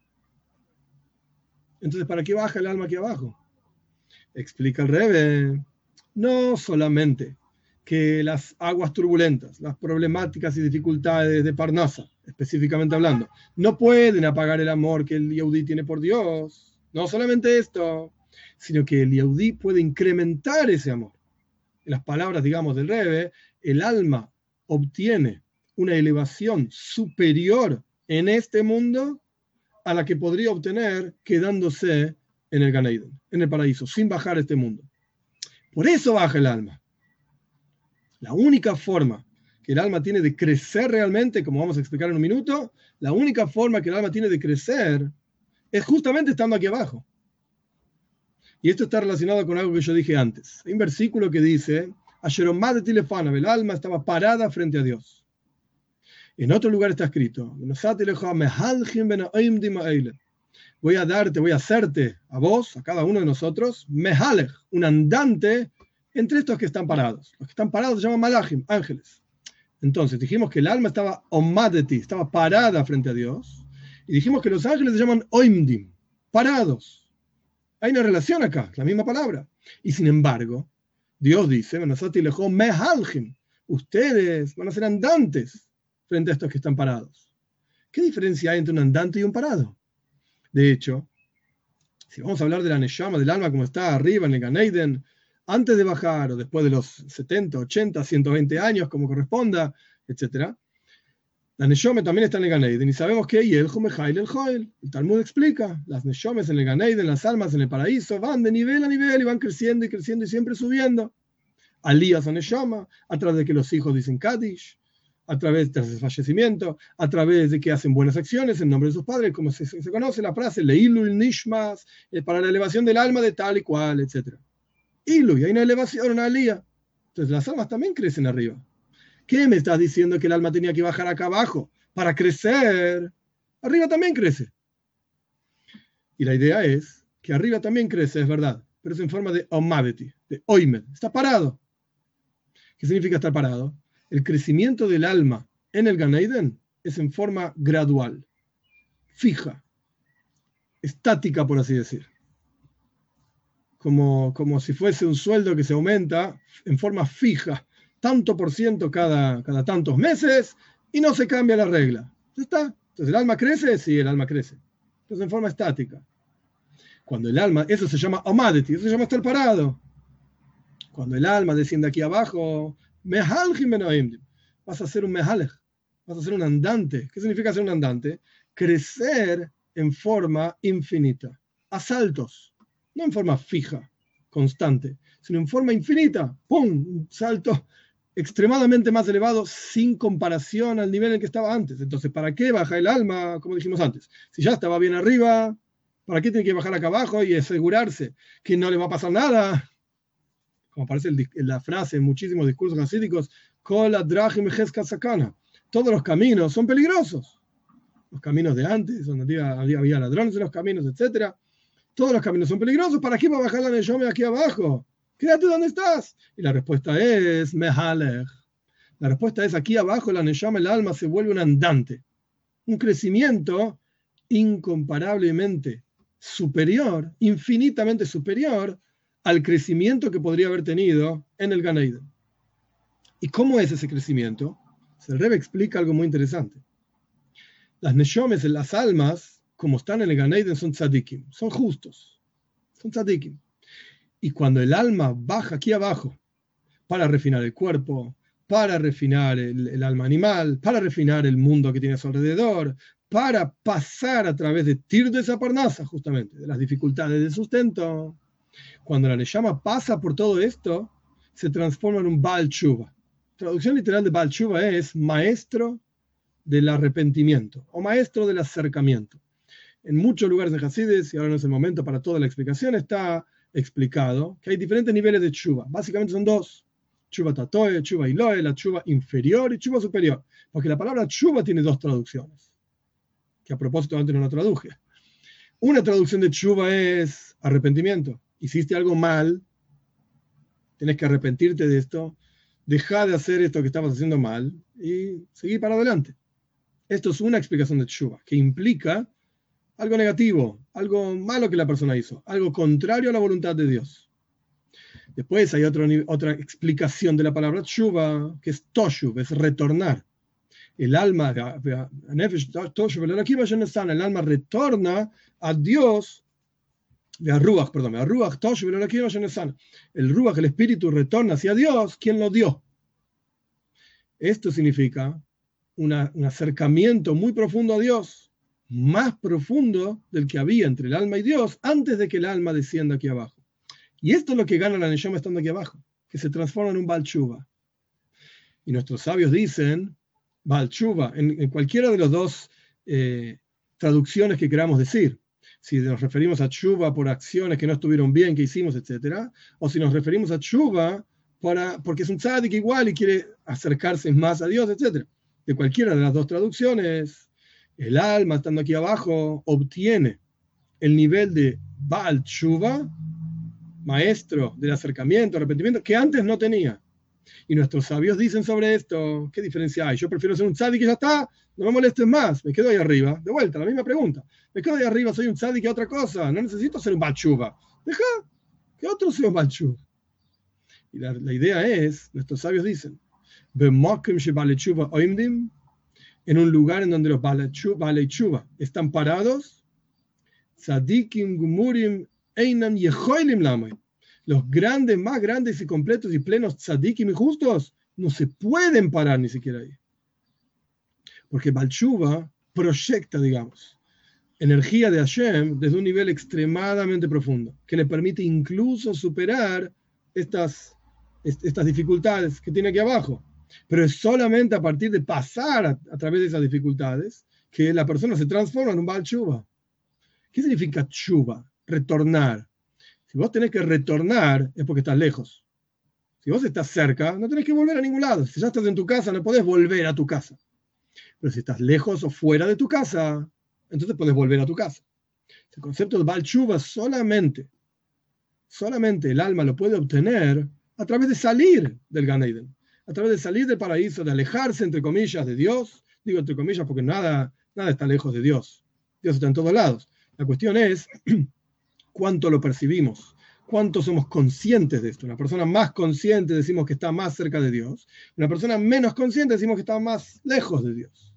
Entonces, ¿para qué baja el alma aquí abajo? Explica el Rebbe. No solamente que las aguas turbulentas, las problemáticas y dificultades de Parnasa, específicamente hablando, no pueden apagar el amor que el Yehudí tiene por Dios. No solamente esto, sino que el Yehudí puede incrementar ese amor. En las palabras, digamos, del Rebbe, el alma obtiene una elevación superior en este mundo a la que podría obtener quedándose en el Gan Eden, en el paraíso, sin bajar a este mundo. Por eso baja el alma. La única forma que el alma tiene de crecer realmente, como vamos a explicar en un minuto, la única forma que el alma tiene de crecer es justamente estando aquí abajo. Y esto está relacionado con algo que yo dije antes. Hay un versículo que dice, el alma estaba parada frente a Dios. En otro lugar está escrito, voy a darte, voy a hacerte a vos, a cada uno de nosotros, mehalech, un andante entre estos que están parados. Los que están parados se llaman malachim, ángeles. Entonces dijimos que el alma estaba omadeti, estaba parada frente a Dios, y dijimos que los ángeles se llaman oimdim, parados. Hay una relación acá, la misma palabra. Y sin embargo, Dios dice, ustedes van a ser andantes frente a estos que están parados. ¿Qué diferencia hay entre un andante y un parado? De hecho, si vamos a hablar de la neshama, del alma como está arriba en el Gan Eden, antes de bajar o después de los setenta, ochenta, ciento veinte años, como corresponda, etcétera, la neshama también está en el Gan Eden y sabemos que Yelhu Mejail el Joel. El Talmud explica, las neshomes en el Gan Eden, las almas en el paraíso, van de nivel a nivel y van creciendo y creciendo y siempre subiendo. Alías a neshama, a través de que los hijos dicen Kaddish, a través del fallecimiento, a través de que hacen buenas acciones en nombre de sus padres, como se, se conoce la frase, Leilul Nishmas, para la elevación del alma de tal y cual, etcétera. Ilu, y hay una elevación, una alía. Entonces las almas también crecen arriba. ¿Qué me estás diciendo que el alma tenía que bajar acá abajo para crecer? Arriba también crece. Y la idea es que arriba también crece, es verdad, pero es en forma de omaveti, de oimed. Está parado. ¿Qué significa estar parado? El crecimiento del alma en el Gan Eden es en forma gradual, fija, estática, por así decir. Como, como si fuese un sueldo que se aumenta en forma fija, tanto por ciento cada, cada tantos meses, y no se cambia la regla. ¿Está? Entonces, ¿el alma crece? Sí, el alma crece. Entonces, en forma estática. Cuando el alma, eso se llama omadeti, eso se llama estar parado. Cuando el alma desciende aquí abajo, vas a ser un mehalech, vas a ser un andante. ¿Qué significa ser un andante? Crecer en forma infinita, a saltos, no en forma fija, constante, sino en forma infinita. ¡Pum! Un salto extremadamente más elevado sin comparación al nivel en el que estaba antes. Entonces, ¿para qué baja el alma, como dijimos antes? Si ya estaba bien arriba, ¿para qué tiene que bajar acá abajo y asegurarse que no le va a pasar nada? Como aparece en la frase en muchísimos discursos hasídicos, todos los caminos son peligrosos. Los caminos de antes, donde había, había ladrones en los caminos, etcétera. Todos los caminos son peligrosos. ¿Para qué va a bajar la neshome aquí abajo? Quédate donde estás. Y la respuesta es mehalech. La respuesta es aquí abajo la neshome, el alma se vuelve un andante. Un crecimiento incomparablemente superior, infinitamente superior al crecimiento que podría haber tenido en el Gan Eden. ¿Y cómo es ese crecimiento? El Rebbe explica algo muy interesante. Las neshomes, las almas, como están en el Gan Eden, son tzadikim, son justos, son tzadikim. Y cuando el alma baja aquí abajo para refinar el cuerpo, para refinar el, el alma animal, para refinar el mundo que tiene a su alrededor, para pasar a través de tir de esa parnasa, justamente, de las dificultades de sustento, cuando la neshama pasa por todo esto, se transforma en un Baal Tshuva. Traducción literal de Baal Tshuva es maestro del arrepentimiento o maestro del acercamiento. En muchos lugares de Hasides, y ahora no es el momento para toda la explicación, está explicado que hay diferentes niveles de Tshuva. Básicamente son dos. Tshuva Tatoe, Tshuva Iloe, la Tshuva inferior y Tshuva superior. Porque la palabra Tshuva tiene dos traducciones, que a propósito antes no la traduje. Una traducción de Tshuva es arrepentimiento. Hiciste algo mal, tienes que arrepentirte de esto, deja de hacer esto que estabas haciendo mal y seguir para adelante. Esto es una explicación de Tshuva, que implica algo negativo, algo malo que la persona hizo, algo contrario a la voluntad de Dios. Después hay otro, otra explicación de la palabra tshuva, que es toshuv, es retornar. El alma, el alma retorna a Dios, a Ruach, perdón, a Ruach, el Ruach, el espíritu, retorna hacia Dios, quien lo dio. Esto significa una, un acercamiento muy profundo a Dios, más profundo del que había entre el alma y Dios antes de que el alma descienda aquí abajo. Y esto es lo que gana la Neshama estando aquí abajo, que se transforma en un Baal Tshuva. Y nuestros sabios dicen, Baal Tshuva, en, en cualquiera de las dos eh, traducciones que queramos decir, si nos referimos a Tshuva por acciones que no estuvieron bien, que hicimos, etcétera, o si nos referimos a Tshuva para, porque es un tzadik igual y quiere acercarse más a Dios, etcétera. De cualquiera de las dos traducciones, el alma, estando aquí abajo, obtiene el nivel de Baal Tshuva, maestro del acercamiento, arrepentimiento, que antes no tenía. Y nuestros sabios dicen sobre esto, ¿qué diferencia hay? Yo prefiero ser un tzadik y ya está, no me molestes más, me quedo ahí arriba. De vuelta, la misma pregunta. Me quedo ahí arriba, soy un tzadik y otra cosa, no necesito ser un Baal Tshuva. Deja que otro sea un Baal Tshuva. Y la, la idea es, nuestros sabios dicen, en un lugar en donde los Baal Tshuva están parados, tzadikim gumurim einam yecholim lamoy. Los grandes, más grandes y completos y plenos tzadikim y justos no se pueden parar ni siquiera ahí. Porque Baal Tshuva proyecta, digamos, energía de Hashem desde un nivel extremadamente profundo, que le permite incluso superar estas, estas dificultades que tiene aquí abajo. Pero es solamente a partir de pasar a, a través de esas dificultades que la persona se transforma en un Baal Tshuva. ¿Qué significa Tshuva? Retornar. Si vos tenés que retornar, es porque estás lejos. Si vos estás cerca, no tenés que volver a ningún lado. Si ya estás en tu casa, no podés volver a tu casa. Pero si estás lejos o fuera de tu casa, entonces podés volver a tu casa. El concepto de Baal Tshuva solamente, solamente el alma lo puede obtener a través de salir del Gan Eden, a través de salir del paraíso, de alejarse, entre comillas, de Dios. Digo entre comillas porque nada, nada está lejos de Dios. Dios está en todos lados. La cuestión es cuánto lo percibimos, cuánto somos conscientes de esto. Una persona más consciente decimos que está más cerca de Dios. Una persona menos consciente decimos que está más lejos de Dios.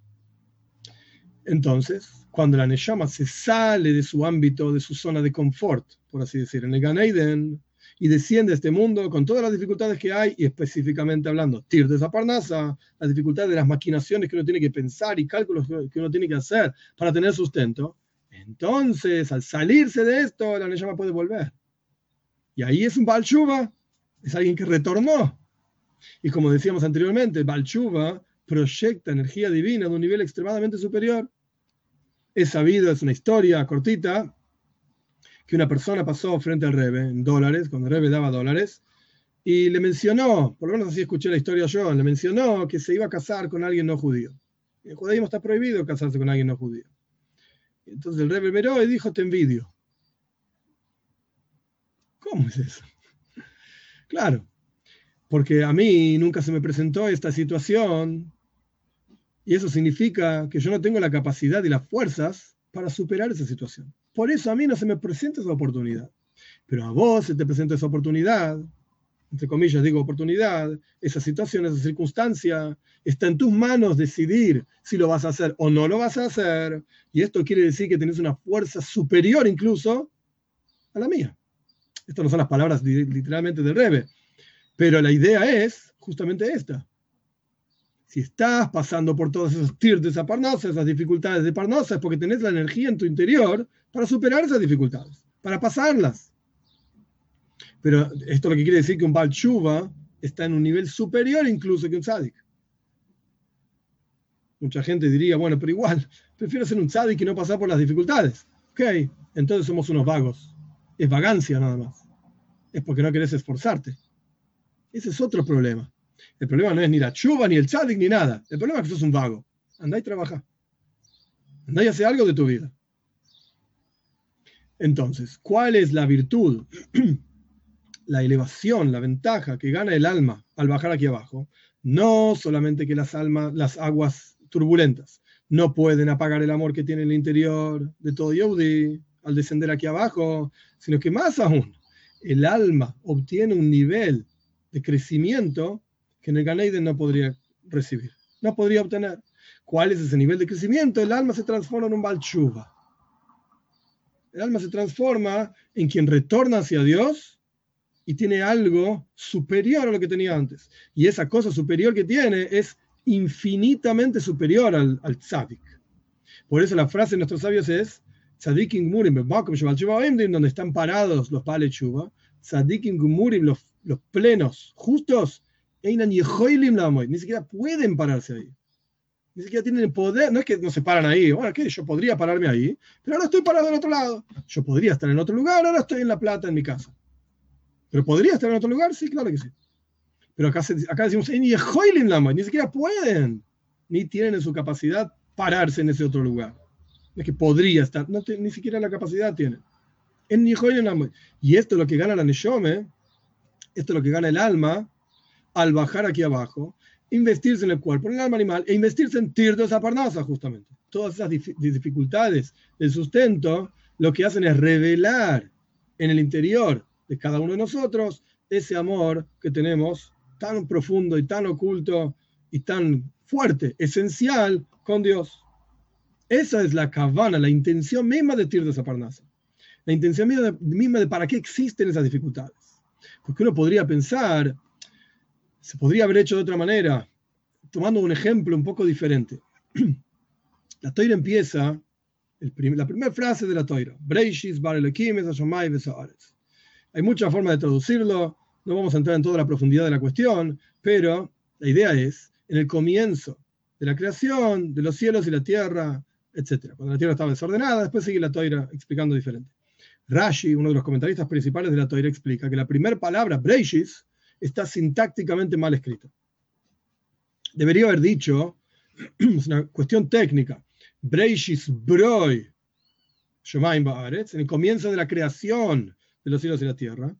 Entonces, cuando la Neshama se sale de su ámbito, de su zona de confort, por así decir, en el Gan Eden, y desciende a este mundo con todas las dificultades que hay, y específicamente hablando, Tir de Zaparnasa, las dificultades de las maquinaciones que uno tiene que pensar y cálculos que uno tiene que hacer para tener sustento, entonces, al salirse de esto, la Neshama puede volver. Y ahí es un Baal Tshuva, es alguien que retornó. Y como decíamos anteriormente, Baal Tshuva proyecta energía divina de un nivel extremadamente superior. Es sabido, es una historia cortita, que una persona pasó frente al Rebbe en dólares, cuando el Rebbe daba dólares, y le mencionó, por lo menos así escuché la historia yo, le mencionó que se iba a casar con alguien no judío. En el judaísmo está prohibido casarse con alguien no judío. Entonces el Rebbe miró y dijo, te envidio. ¿Cómo es eso? Claro, porque a mí nunca se me presentó esta situación y eso significa que yo no tengo la capacidad y las fuerzas para superar esa situación. Por eso a mí no se me presenta esa oportunidad. Pero a vos se te presenta esa oportunidad, entre comillas digo oportunidad, esa situación, esa circunstancia, está en tus manos decidir si lo vas a hacer o no lo vas a hacer. Y esto quiere decir que tenés una fuerza superior incluso a la mía. Estas no son las palabras literalmente del Rebbe, pero la idea es justamente esta. Si estás pasando por todos esos tirs de Parnasa, esas dificultades de Parnasa, es porque tenés la energía en tu interior para superar esas dificultades, para pasarlas. Pero esto lo que quiere decir que un Baal Tshuva está en un nivel superior incluso que un tzadik. Mucha gente diría, bueno, pero igual, prefiero ser un tzadik y no pasar por las dificultades. Ok, entonces somos unos vagos. Es vagancia nada más. Es porque no querés esforzarte. Ese es otro problema. El problema no es ni la tshuva, ni el tzadik, ni nada. El problema es que sos un vago. Andá y trabaja. Andá y hace algo de tu vida. Entonces, ¿cuál es la virtud, la elevación, la ventaja que gana el alma al bajar aquí abajo? No solamente que las almas, las aguas turbulentas no pueden apagar el amor que tiene en el interior de todo Yehudi al descender aquí abajo, sino que más aún, el alma obtiene un nivel de crecimiento que en el Gan Eden no podría recibir, no podría obtener. ¿Cuál es ese nivel de crecimiento? El alma se transforma en un Baal Tshuva. El alma se transforma en quien retorna hacia Dios y tiene algo superior a lo que tenía antes. Y esa cosa superior que tiene es infinitamente superior al, al tzadik. Por eso la frase de nuestros sabios es tzadikim gmurim, donde están parados los Baal Tshuva, tzadikim gmurim, los, los plenos, justos, ni siquiera pueden pararse ahí. Ni siquiera tienen el poder, no es que no se paran ahí, bueno, ¿qué? Yo podría pararme ahí, pero ahora estoy parado en otro lado. Yo podría estar en otro lugar, ahora estoy en La Plata, en mi casa. ¿Pero podría estar en otro lugar? Sí, claro que sí. Pero acá, se, acá decimos, ni siquiera pueden, ni tienen en su capacidad pararse en ese otro lugar. Es que podría estar, no te, ni siquiera la capacidad tienen. Y esto es lo que gana la Neshome, esto es lo que gana el alma al bajar aquí abajo, investirse en el cuerpo, en el alma animal, e investirse en Tirdos Aparnasa, justamente. Todas esas dif- dificultades del sustento, lo que hacen es revelar en el interior de cada uno de nosotros ese amor que tenemos tan profundo y tan oculto y tan fuerte, esencial con Dios. Esa es la kavana, la intención misma de Tirdos Aparnasa. La intención misma de, misma de para qué existen esas dificultades. Porque uno podría pensar, se podría haber hecho de otra manera, tomando un ejemplo un poco diferente. La Toira empieza, el prim, la primera frase de la Toira, Breishis bar Elohim es Hashamay v'Saaretz. Hay muchas formas de traducirlo, no vamos a entrar en toda la profundidad de la cuestión, pero la idea es, en el comienzo de la creación, de los cielos y la tierra, etcétera. Cuando la tierra estaba desordenada, después sigue la Toira explicando diferente. Rashi, uno de los comentaristas principales de la Toira, explica que la primera palabra, Breishis, está sintácticamente mal escrita. Debería haber dicho, es una cuestión técnica, Breishis broi Shomayim ba'aretz, en el comienzo de la creación de los cielos y la tierra.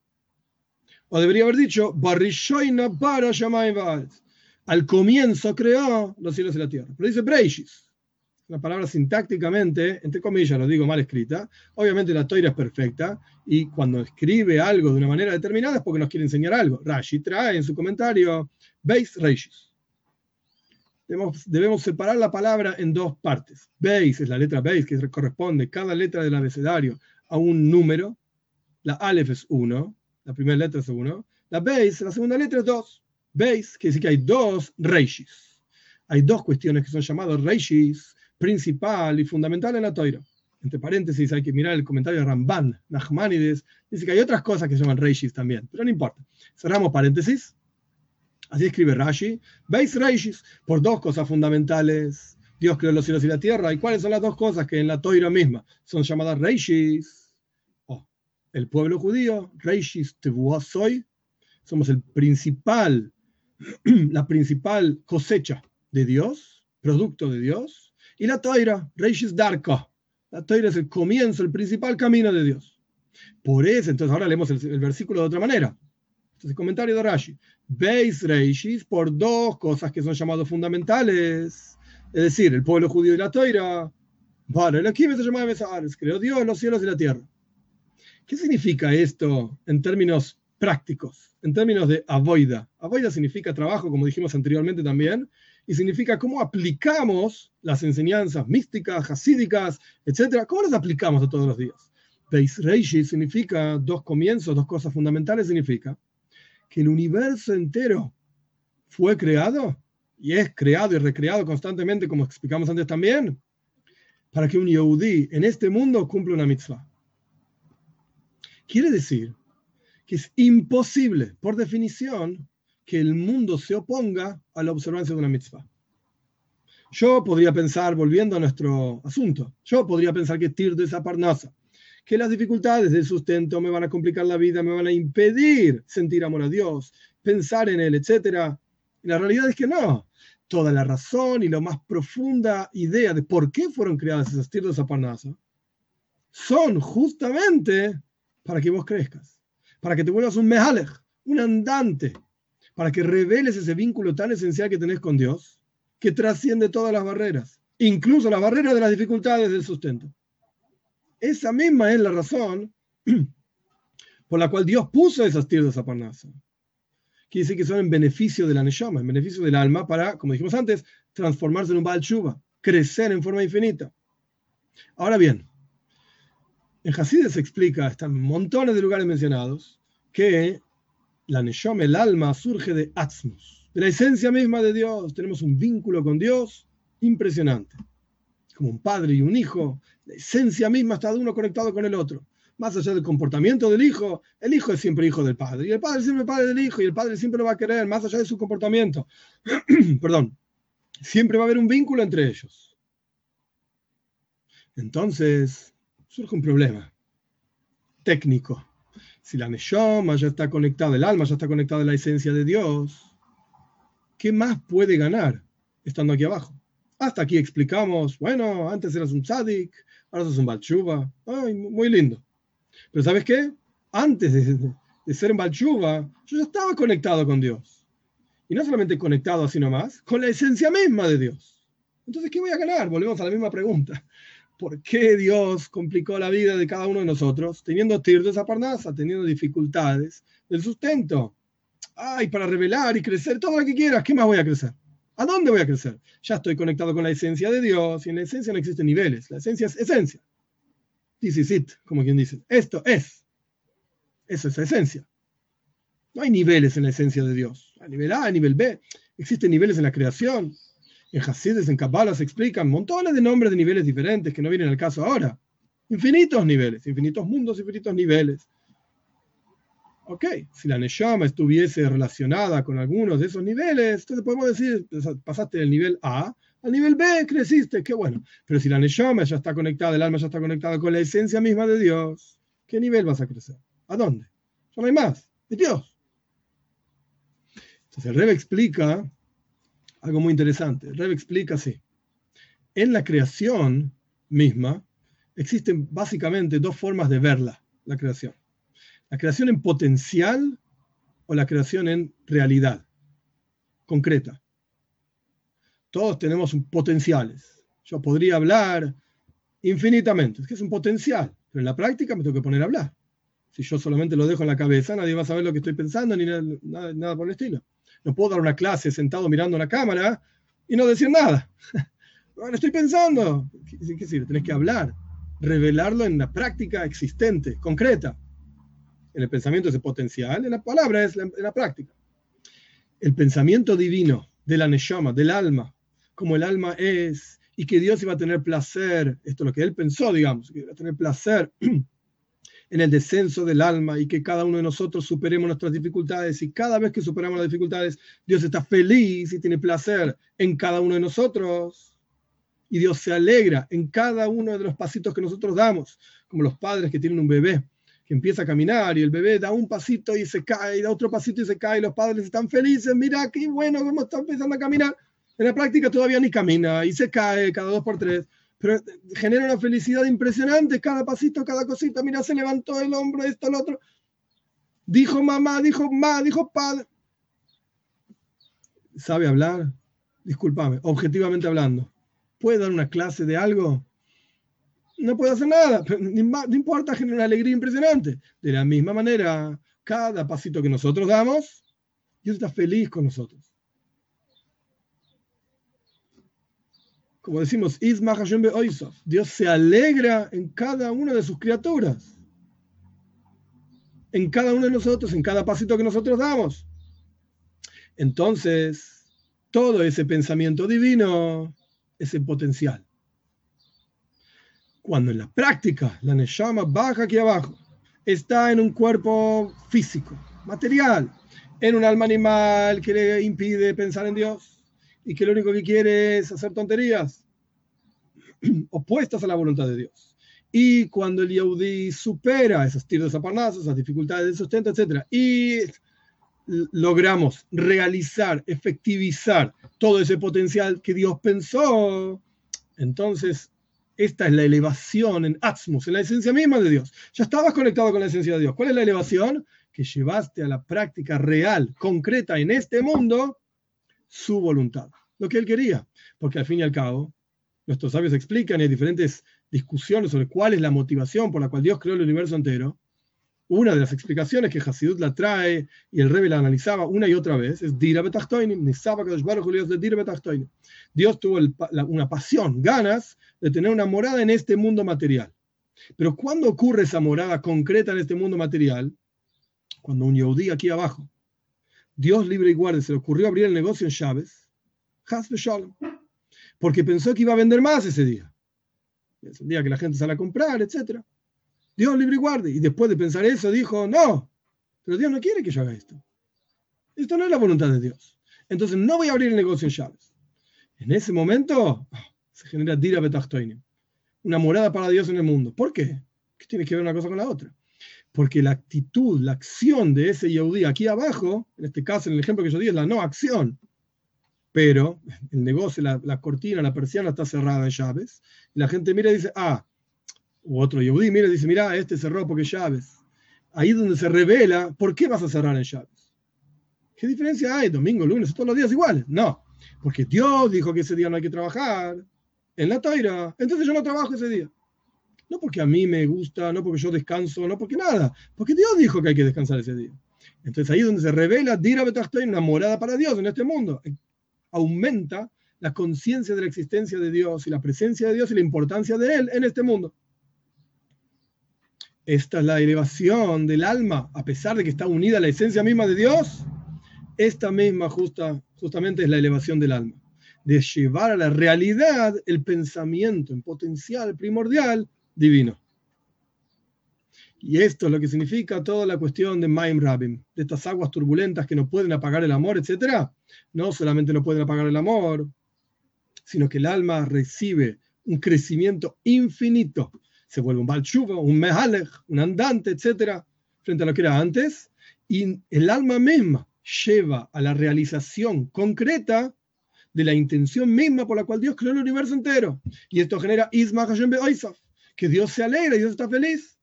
O debería haber dicho, Barishoina bara Shomayim ba'aretz, al comienzo creó los cielos y la tierra. Pero dice Breishis, una palabra sintácticamente, entre comillas, lo digo mal escrita. Obviamente la Toira es perfecta y cuando escribe algo de una manera determinada es porque nos quiere enseñar algo. Rashi trae en su comentario Beis Reishis. Debemos, debemos separar la palabra en dos partes. Beis es la letra Beis, que corresponde cada letra del abecedario a un número. La Aleph es uno, la primera letra es uno. La Beis, la segunda letra es dos. Beis quiere decir que hay dos Reishis. Hay dos cuestiones que son llamadas Reishis, principal y fundamental en la Toira. Entre paréntesis hay que mirar el comentario de Ramban, Nachmanides, dice que hay otras cosas que se llaman Reishis también, pero no importa. Cerramos paréntesis. Así escribe Rashi. Veis Reishis por dos cosas fundamentales. Dios creó los cielos y la tierra. ¿Y cuáles son las dos cosas que en la Toira misma son llamadas Reishis? Oh, el pueblo judío, Reishis Tevuah soy. Somos el principal, la principal cosecha de Dios, producto de Dios. Y la Toira, Reishis Darka. La Toira es el comienzo, el principal camino de Dios. Por eso, entonces ahora leemos el, el versículo de otra manera. Entonces, comentario de Rashi. Veis Reishis por dos cosas que son llamados fundamentales. Es decir, el pueblo judío y la Toira. Vale, el aquí se llama Besares. Creó Dios los cielos y la tierra. ¿Qué significa esto en términos prácticos? En términos de avoida. Avoida significa trabajo, como dijimos anteriormente también. Y significa cómo aplicamos las enseñanzas místicas, hasídicas, etcétera. ¿Cómo las aplicamos a todos los días? Beis Reishis significa dos comienzos, dos cosas fundamentales. Significa que el universo entero fue creado y es creado y recreado constantemente, como explicamos antes también, para que un Yehudí en este mundo cumpla una mitzvah. Quiere decir que es imposible, por definición, que el mundo se oponga a la observancia de una mitzvah. Yo podría pensar, volviendo a nuestro asunto, yo podría pensar que Tirdo es Aparnasa, que las dificultades del sustento me van a complicar la vida, me van a impedir sentir amor a Dios, pensar en Él, etcétera. Y la realidad es que no. Toda la razón y la más profunda idea de por qué fueron creadas esas Tirdos Aparnasa son justamente para que vos crezcas, para que te vuelvas un mehalech, un andante, para que reveles ese vínculo tan esencial que tenés con Dios, que trasciende todas las barreras, incluso las barreras de las dificultades del sustento. Esa misma es la razón por la cual Dios puso esas tirdas a Parnasa. Quiere decir que son en beneficio de la Neshama, en beneficio del alma, para, como dijimos antes, transformarse en un Baal Tshuva, crecer en forma infinita. Ahora bien, en Hasides se explica, están montones de lugares mencionados, que la Neshama, el alma, surge de Atzmus, de la esencia misma de Dios. Tenemos un vínculo con Dios impresionante. Como un padre y un hijo, la esencia misma está de uno conectado con el otro. Más allá del comportamiento del hijo, el hijo es siempre hijo del padre, y el padre es siempre padre del hijo, y el padre siempre lo va a querer, más allá de su comportamiento. Perdón. Siempre va a haber un vínculo entre ellos. Entonces, surge un problema técnico. Si la Neshama ya está conectada, el alma ya está conectada a la esencia de Dios, ¿qué más puede ganar estando aquí abajo? Hasta aquí explicamos, bueno, antes eras un tzadik, ahora sos un Baal Tshuva. Ay, muy lindo. Pero ¿sabes qué? Antes de, de ser un Baal Tshuva, yo ya estaba conectado con Dios. Y no solamente conectado así nomás, con la esencia misma de Dios. Entonces, ¿qué voy a ganar? Volvemos a la misma pregunta. ¿Por qué Dios complicó la vida de cada uno de nosotros teniendo tirdos a Parnasa, teniendo dificultades del sustento? Ay, para revelar y crecer todo lo que quieras, ¿qué más voy a crecer? ¿A dónde voy a crecer? Ya estoy conectado con la esencia de Dios y en la esencia no existen niveles. La esencia es esencia. This is it, como quien dice. Esto es. Eso es la esencia. No hay niveles en la esencia de Dios. A nivel A, a nivel B. Existen niveles en la creación. En Hasides, en Kabbalah se explican montones de nombres de niveles diferentes que no vienen al caso ahora. Infinitos niveles, infinitos mundos, infinitos niveles. Ok, si la Neshama estuviese relacionada con algunos de esos niveles, entonces podemos decir, pasaste del nivel A al nivel B, creciste, qué bueno. Pero si la Neshama ya está conectada, el alma ya está conectada con la esencia misma de Dios, ¿qué nivel vas a crecer? ¿A dónde? Ya no hay más, es Dios. Entonces el Rebbe explica algo muy interesante. El Rebbe explica así. En la creación misma existen básicamente dos formas de verla, la creación. La creación en potencial o la creación en realidad, concreta. Todos tenemos potenciales. Yo podría hablar infinitamente, es que es un potencial, pero en la práctica me tengo que poner a hablar. Si yo solamente lo dejo en la cabeza, nadie va a saber lo que estoy pensando ni nada, nada, nada por el estilo. No puedo dar una clase sentado mirando una cámara y no decir nada. Bueno, estoy pensando. ¿Qué, qué sirve? Tenés que hablar, revelarlo en la práctica existente, concreta. En el pensamiento es el potencial, en la palabra es la, en la práctica. El pensamiento divino de la Neshama, del alma, como el alma es, y que Dios iba a tener placer, esto es lo que él pensó, digamos, que iba a tener placer en el descenso del alma y que cada uno de nosotros superemos nuestras dificultades, y cada vez que superamos las dificultades, Dios está feliz y tiene placer en cada uno de nosotros, y Dios se alegra en cada uno de los pasitos que nosotros damos, como los padres que tienen un bebé que empieza a caminar y el bebé da un pasito y se cae, y da otro pasito y se cae, y los padres están felices, mira qué bueno cómo está empezando a caminar. En la práctica todavía ni camina y se cae cada dos por tres, pero genera una felicidad impresionante, cada pasito, cada cosita, mira, se levantó el hombro, esto, el otro, dijo mamá, dijo ma, dijo padre. ¿Sabe hablar? Discúlpame, objetivamente hablando, ¿puede dar una clase de algo? No puede hacer nada, pero no importa, genera una alegría impresionante. De la misma manera, cada pasito que nosotros damos, Dios está feliz con nosotros. Como decimos, Dios se alegra en cada una de sus criaturas, en cada uno de nosotros, en cada pasito que nosotros damos. Entonces, todo ese pensamiento divino es el potencial. Cuando en la práctica la Neshama baja aquí abajo, está en un cuerpo físico, material, en un alma animal que le impide pensar en Dios y que lo único que quiere es hacer tonterías opuestas a la voluntad de Dios. Y cuando el Yehudí supera esos tiros a parnasos, esas dificultades de sustento, etcétera, y logramos realizar, efectivizar todo ese potencial que Dios pensó, entonces esta es la elevación en Atzmus, en la esencia misma de Dios. Ya estabas conectado con la esencia de Dios. ¿Cuál es la elevación? Que llevaste a la práctica real, concreta en este mundo, su voluntad, lo que él quería. Porque al fin y al cabo, nuestros sabios explican, y hay diferentes discusiones sobre cuál es la motivación por la cual Dios creó el universo entero. Una de las explicaciones que Hasidut la trae y el Rebbe la analizaba una y otra vez es Dira betachtoinim, Nisaba Kadosh Baruj Hu de Dira betachtoinim. Dios tuvo el, la, una pasión, ganas de tener una morada en este mundo material. Pero ¿cuándo ocurre esa morada concreta en este mundo material? Cuando un yehudí aquí abajo, Dios libre y guarde, se le ocurrió abrir el negocio en Shabbos, Chas v'Shalom, porque pensó que iba a vender más ese día. Es el día que la gente sale a comprar, etcétera. Dios libre y guarde. Y después de pensar eso, dijo, no, pero Dios no quiere que yo haga esto. Esto no es la voluntad de Dios. Entonces no voy a abrir el negocio en Shabbos. En ese momento oh, se genera Dira betachtoinim, una morada para Dios en el mundo. ¿Por qué? ¿Qué tiene que ver una cosa con la otra? Porque la actitud, la acción de ese yehudí aquí abajo, en este caso, en el ejemplo que yo di, es la no acción. Pero el negocio, la, la cortina, la persiana está cerrada en Shabbos. Y la gente mira y dice, ah, u otro yehudí mira y dice, mira, este cerró porque es Shabbos. Ahí es donde se revela, ¿por qué vas a cerrar en Shabbos? ¿Qué diferencia hay? Domingo, lunes, todos los días iguales. No, porque Dios dijo que ese día no hay que trabajar en la Toira. Entonces yo no trabajo ese día. No porque a mí me gusta, no porque yo descanso, no porque nada. Porque Dios dijo que hay que descansar ese día. Entonces ahí es donde se revela Dira betachtoinim, una morada para Dios en este mundo. Aumenta la conciencia de la existencia de Dios y la presencia de Dios y la importancia de Él en este mundo. Esta es la elevación del alma, a pesar de que está unida a la esencia misma de Dios. Esta misma justa, justamente es la elevación del alma, de llevar a la realidad el pensamiento en potencial primordial divino. Y esto es lo que significa toda la cuestión de Maim Rabim, de estas aguas turbulentas que no pueden apagar el amor, etcétera. No solamente no pueden apagar el amor, sino que el alma recibe un crecimiento infinito. Se vuelve un Baal Tshuva, un Mehalech, un andante, etcétera, frente a lo que era antes. Y el alma misma lleva a la realización concreta de la intención misma por la cual Dios creó el universo entero. Y esto genera Isma Hashem Be'oisaf, que Dios se alegra y Dios está feliz.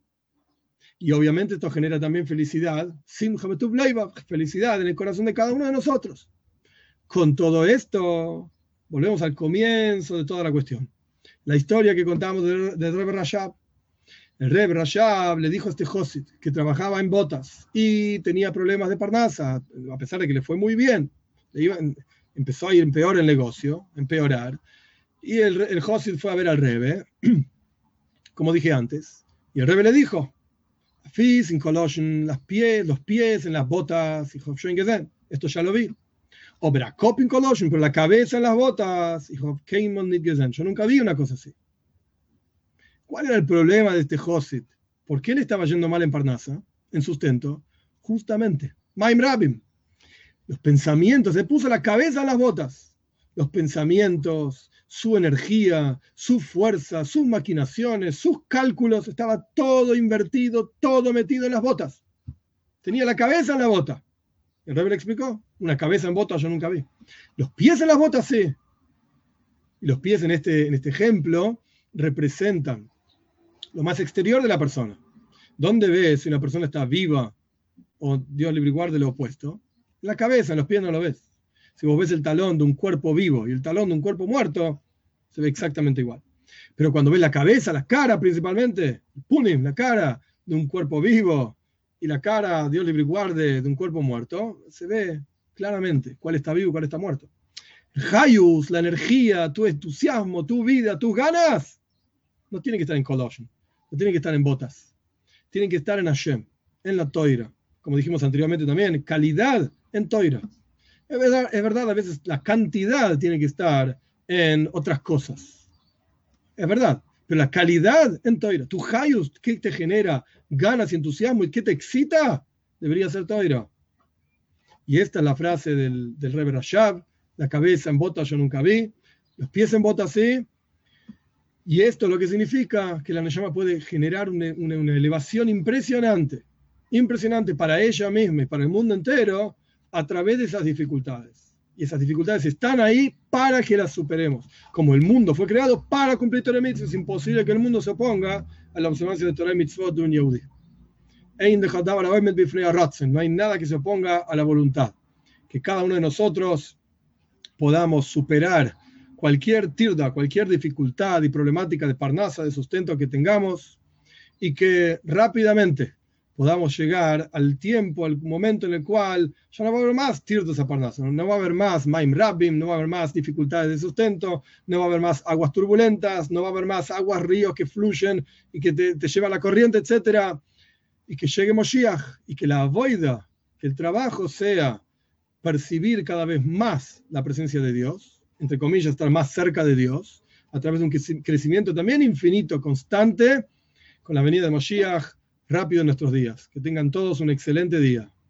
Y obviamente esto genera también felicidad, Simcha Betuv Leibach, felicidad en el corazón de cada uno de nosotros. Con todo esto, volvemos al comienzo de toda la cuestión. La historia que contamos del de Rebbe Rashab. El Rebbe Rashab le dijo a este Josid que trabajaba en botas y tenía problemas de parnasa, a pesar de que le fue muy bien. Le iba, empezó a ir peor el negocio, empeorar. Y el, el Josid fue a ver al Rebbe, como dije antes, y el Rebbe le dijo, Fis, in Colossian, las pies, los pies en las botas, dijo, esto ya lo vi. O Berakop in Colossian, pero la cabeza en las botas, dijo, yo nunca vi una cosa así. ¿Cuál era el problema de este Josid? ¿Por qué le estaba yendo mal en Parnasa, en sustento? Justamente, Maim Rabim. Los pensamientos, se puso la cabeza en las botas. Los pensamientos, su energía, su fuerza, sus maquinaciones, sus cálculos, estaba todo invertido, todo metido en las botas. Tenía la cabeza en la bota. El Rebbe le explicó, una cabeza en botas yo nunca vi. Los pies en las botas sí. Y los pies en este, en este ejemplo representan lo más exterior de la persona. ¿Dónde ves si una persona está viva o Dios libre y guarde lo opuesto? En la cabeza, en los pies no lo ves. Si vos ves el talón de un cuerpo vivo y el talón de un cuerpo muerto, se ve exactamente igual. Pero cuando ves la cabeza, la cara principalmente, punim, la cara de un cuerpo vivo y la cara, Dios libre y guarde, de un cuerpo muerto, se ve claramente cuál está vivo y cuál está muerto. El hayus, la energía, tu entusiasmo, tu vida, tus ganas, no tienen que estar en Colossian, no tienen que estar en botas, tienen que estar en Hashem, en la Toira. Como dijimos anteriormente también, calidad en Toira. Es verdad, es verdad, a veces la cantidad tiene que estar en otras cosas. Es verdad, pero la calidad en Toira. Tu hayus, ¿qué te genera ganas y entusiasmo y qué te excita? Debería ser Toira. Y esta es la frase del, del Rebbe Rashab, la cabeza en botas yo nunca vi, los pies en botas sí. Y esto lo que significa que la Neshama puede generar una, una, una elevación impresionante, impresionante para ella misma y para el mundo entero a través de esas dificultades. Y esas dificultades están ahí para que las superemos. Como el mundo fue creado para cumplir Torah y Mitzvot, es imposible que el mundo se oponga a la observancia de Torah y Mitzvot de un Yehudi. No hay nada que se oponga a la voluntad. Que cada uno de nosotros podamos superar cualquier tirda, cualquier dificultad y problemática de parnasa, de sustento que tengamos, y que rápidamente podamos llegar al tiempo, al momento en el cual ya no va a haber más tirtos a Parnaso, no va a haber más Maim Rabbim, no va a haber más dificultades de sustento, no va a haber más aguas turbulentas, no va a haber más aguas, ríos que fluyen y que te, te lleva la corriente, etcétera, y que llegue Moshiach, y que la avoida, que el trabajo sea percibir cada vez más la presencia de Dios, entre comillas, estar más cerca de Dios, a través de un crecimiento también infinito, constante, con la venida de Moshiach rápido en nuestros días. Que tengan todos un excelente día.